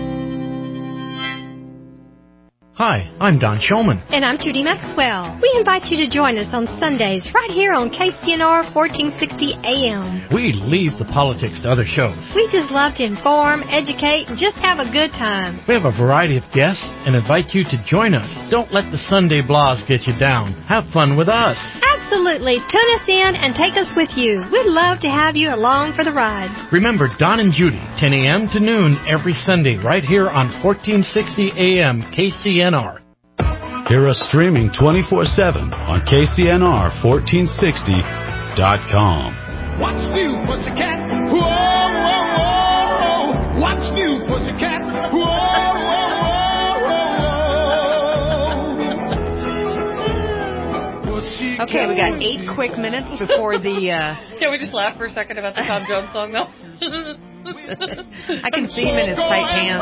Hi, I'm Don Shulman. And I'm Judy Maxwell. We invite you to join us on Sundays right here on K C N R fourteen sixty A M. We leave the politics to other shows. We just love to inform, educate, and just have a good time. We have a variety of guests and invite you to join us. Don't let the Sunday blogs get you down. Have fun with us. Absolutely. Tune us in and take us with you. We'd love to have you along for the ride. Remember, Don and Judy, ten a.m. to noon every Sunday right here on fourteen sixty A M K C N R. Hear us streaming twenty-four seven on K C N R fourteen sixty dot com. What's new, pussycat? Whoa, whoa, whoa. What's new, pussycat? Whoa, whoa, whoa. Okay, we got eight quick minutes before the... Uh... Can we just laugh for a second about the Tom Jones song, though? I can see him in his tight pants.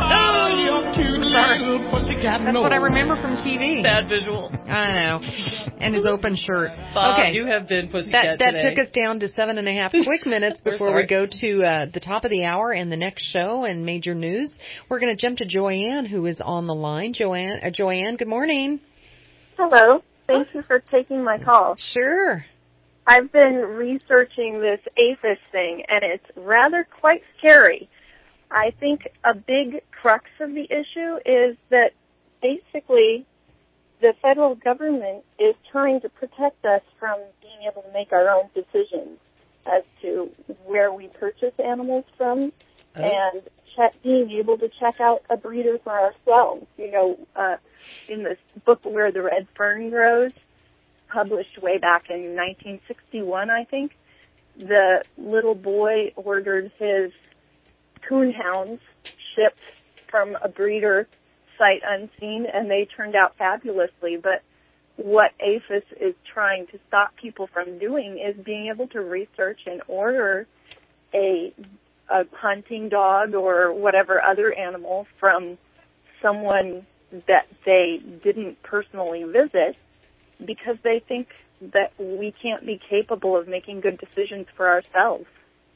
Sorry. That's what I remember from T V. Bad visual. I know. And his open shirt. Bob, okay. you have been pussycat That, that today. took us down to seven and a half quick minutes before we go to uh, the top of the hour and the next show and major news. We're going to jump to Joanne, who is on the line. Joanne, uh, Joanne, good morning. Hello. Thank you for taking my call. Sure. I've been researching this APHIS thing, and it's rather quite scary. I think a big crux of the issue is that basically the federal government is trying to protect us from being able to make our own decisions as to where we purchase animals from oh. and check, being able to check out a breeder for ourselves. You know, uh, in this book Where the Red Fern Grows, published way back in nineteen sixty-one, I think, the little boy ordered his coonhounds shipped from a breeder sight unseen, and they turned out fabulously. But what APHIS is trying to stop people from doing is being able to research and order a, a hunting dog or whatever other animal from someone that they didn't personally visit, because they think that we can't be capable of making good decisions for ourselves.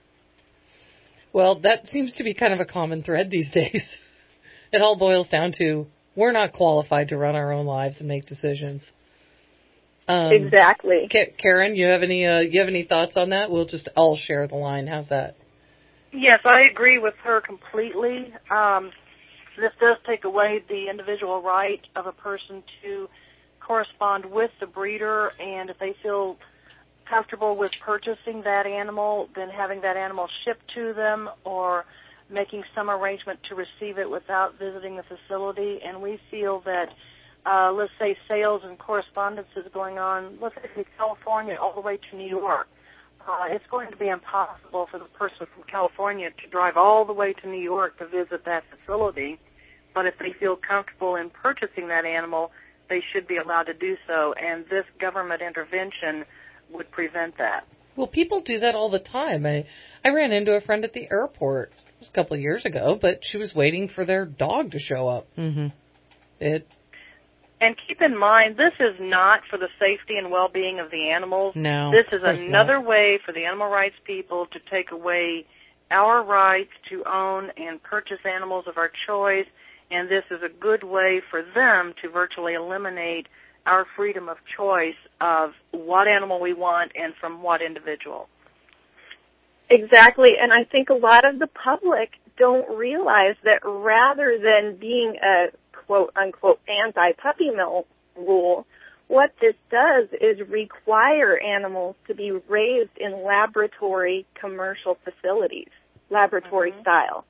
Well, that seems to be kind of a common thread these days. It all boils down to we're not qualified to run our own lives and make decisions. Um, exactly. K- Karen, you have any uh, you have any thoughts on that? We'll just all share the line. How's that? Yes, I agree with her completely. Um, this does take away the individual right of a person to correspond with the breeder, and if they feel comfortable with purchasing that animal, then having that animal shipped to them or making some arrangement to receive it without visiting the facility. And we feel that, uh, let's say, sales and correspondence is going on, let's say from California all the way to New York. Uh, it's going to be impossible for the person from California to drive all the way to New York to visit that facility. But if they feel comfortable in purchasing that animal, they should be allowed to do so, and this government intervention would prevent that. Well, people do that all the time. I, I ran into a friend at the airport. It was a couple of years ago, but she was waiting for their dog to show up. Mm-hmm. It And keep in mind, this is not for the safety and well-being of the animals. No, This is of course another not. way for the animal rights people to take away our rights to own and purchase animals of our choice, and this is a good way for them to virtually eliminate our freedom of choice of what animal we want and from what individual. Exactly, and I think a lot of the public don't realize that rather than being a quote-unquote anti-puppy mill rule, what this does is require animals to be raised in laboratory commercial facilities, laboratory Mm-hmm. style.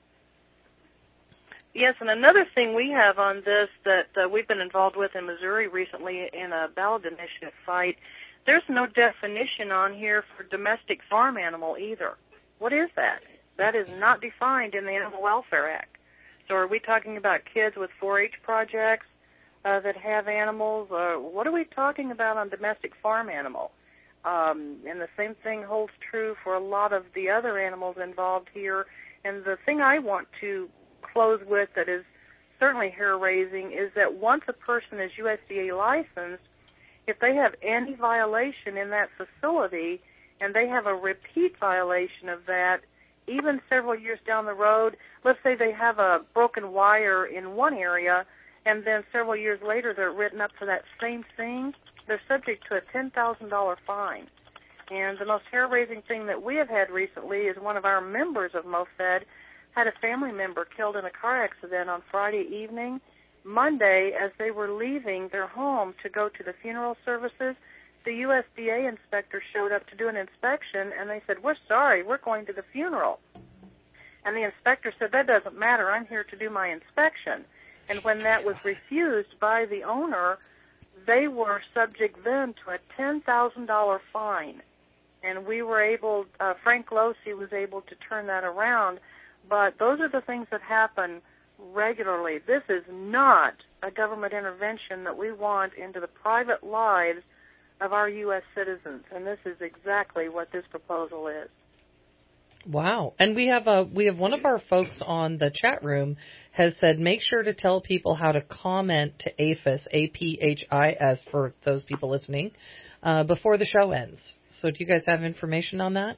Yes, and another thing we have on this that uh, we've been involved with in Missouri recently in a ballot initiative fight, there's no definition on here for domestic farm animal either. What is that? That is not defined in the Animal Welfare Act. So are we talking about kids with four H projects uh, that have animals? Uh, what are we talking about on domestic farm animal? Um, and the same thing holds true for a lot of the other animals involved here. And the thing I want to close with that is certainly hair-raising is that once a person is U S D A licensed, if they have any violation in that facility and they have a repeat violation of that, even several years down the road, let's say they have a broken wire in one area and then several years later they're written up for that same thing, they're subject to a ten thousand dollars fine. And the most hair-raising thing that we have had recently is one of our members of MoFed had a family member killed in a car accident on Friday evening. Monday, as they were leaving their home to go to the funeral services, the U S D A inspector showed up to do an inspection, and they said, "We're sorry, we're going to the funeral." And the inspector said, "That doesn't matter, I'm here to do my inspection." And when that was refused by the owner, they were subject then to a ten thousand dollars fine. And we were able, uh, Frank Losey was able to turn that around. But those are the things that happen regularly. This is not a government intervention that we want into the private lives of our U S citizens, and this is exactly what this proposal is. Wow. And we have a we have one of our folks on the chat room has said make sure to tell people how to comment to APHIS, A P H I S, for those people listening, uh, before the show ends. So do you guys have information on that?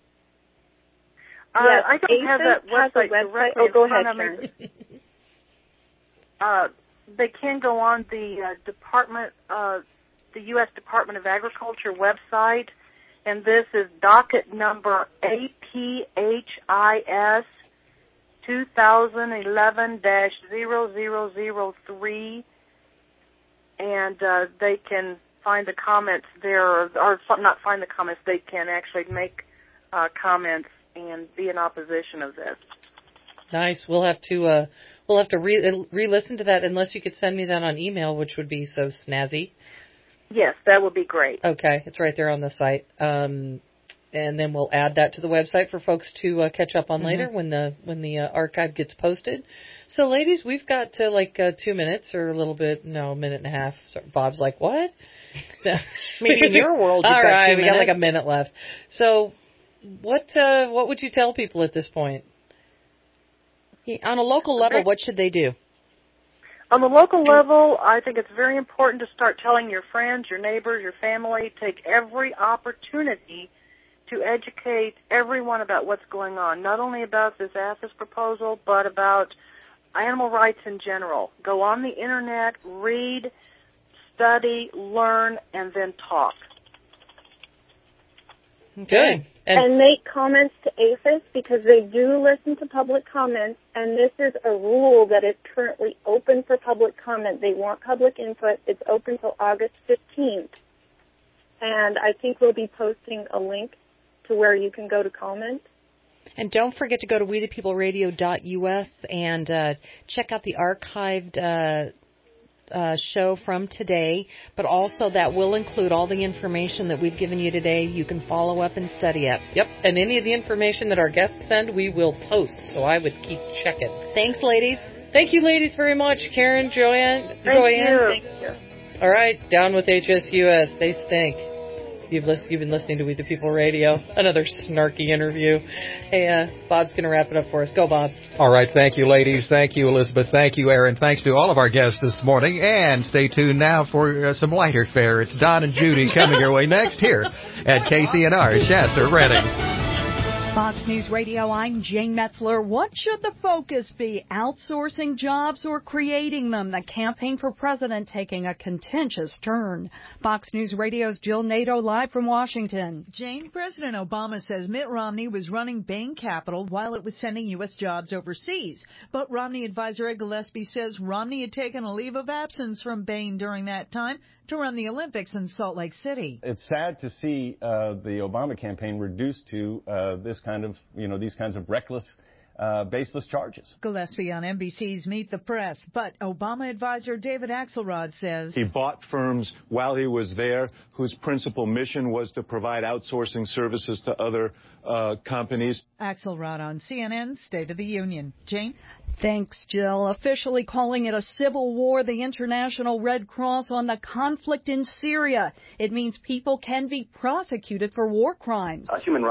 Uh, Yes, I don't have that APHIS website has a website. directly Oh, go in front ahead, of me. uh, they can go on the uh, Department, uh, the U S Department of Agriculture website, and this is docket number A P H I S two thousand eleven dash zero zero zero three, and uh, they can find the comments there, or, or not find the comments, they can actually make uh, comments and be in opposition of this. Nice. We'll have to uh, we'll have to re- re-listen to that unless you could send me that on email, which would be so snazzy. Yes, that would be great. Okay, it's right there on the site. Um, and then we'll add that to the website for folks to uh, catch up on Mm-hmm. later when the when the uh, archive gets posted. So, ladies, we've got uh, like uh, two minutes or a little bit, no, a minute and a half. So Bob's like, what? Maybe in your world you've All got right, two we got like a minutes. minute left. So, what uh, what would you tell people at this point? On a local level, what should they do? On the local level, I think it's very important to start telling your friends, your neighbors, your family, take every opportunity to educate everyone about what's going on, not only about this APHIS proposal, but about animal rights in general. Go on the Internet, read, study, learn, and then talk. Good. And, and make comments to APHIS because they do listen to public comments, and this is a rule that is currently open for public comment. They want public input. It's open till August fifteenth. And I think we'll be posting a link to where you can go to comment. And don't forget to go to we the people radio dot U S and uh, check out the archived uh, uh, show from today. But also that will include all the information that we've given you today. You can follow up and study it. Yep, and any of the information that our guests send, we will post. So I would keep checking. Thanks, ladies. Thank you, ladies, very much. Karen, Joanne, Thank Joanne. you. Thank you. All right, down with H S U S. They stink. You've, list, you've been listening to We the People Radio, another snarky interview. Hey, uh, Bob's going to wrap it up for us. Go, Bob. All right. Thank you, ladies. Thank you, Elizabeth. Thank you, Aaron. Thanks to all of our guests this morning. And stay tuned now for uh, some lighter fare. It's Don and Judy coming your way next here at K C N R Shasta Redding. Fox News Radio, I'm Jane Metzler. What should the focus be? Outsourcing jobs or creating them? The campaign for president taking a contentious turn. Fox News Radio's Jill Nato live from Washington. Jane, President Obama says Mitt Romney was running Bain Capital while it was sending U S jobs overseas. But Romney advisor Ed Gillespie says Romney had taken a leave of absence from Bain during that time to run the Olympics in Salt Lake City. It's sad to see uh, the Obama campaign reduced to uh, this kind of, you know, these kinds of reckless, uh, baseless charges. Gillespie on N B C's Meet the Press. But Obama advisor David Axelrod says he bought firms while he was there whose principal mission was to provide outsourcing services to other uh, companies. Axelrod on C N N's State of the Union. Jane? Thanks, Jill. Officially calling it a civil war, the International Red Cross on the conflict in Syria. It means people can be prosecuted for war crimes. Uh, human rights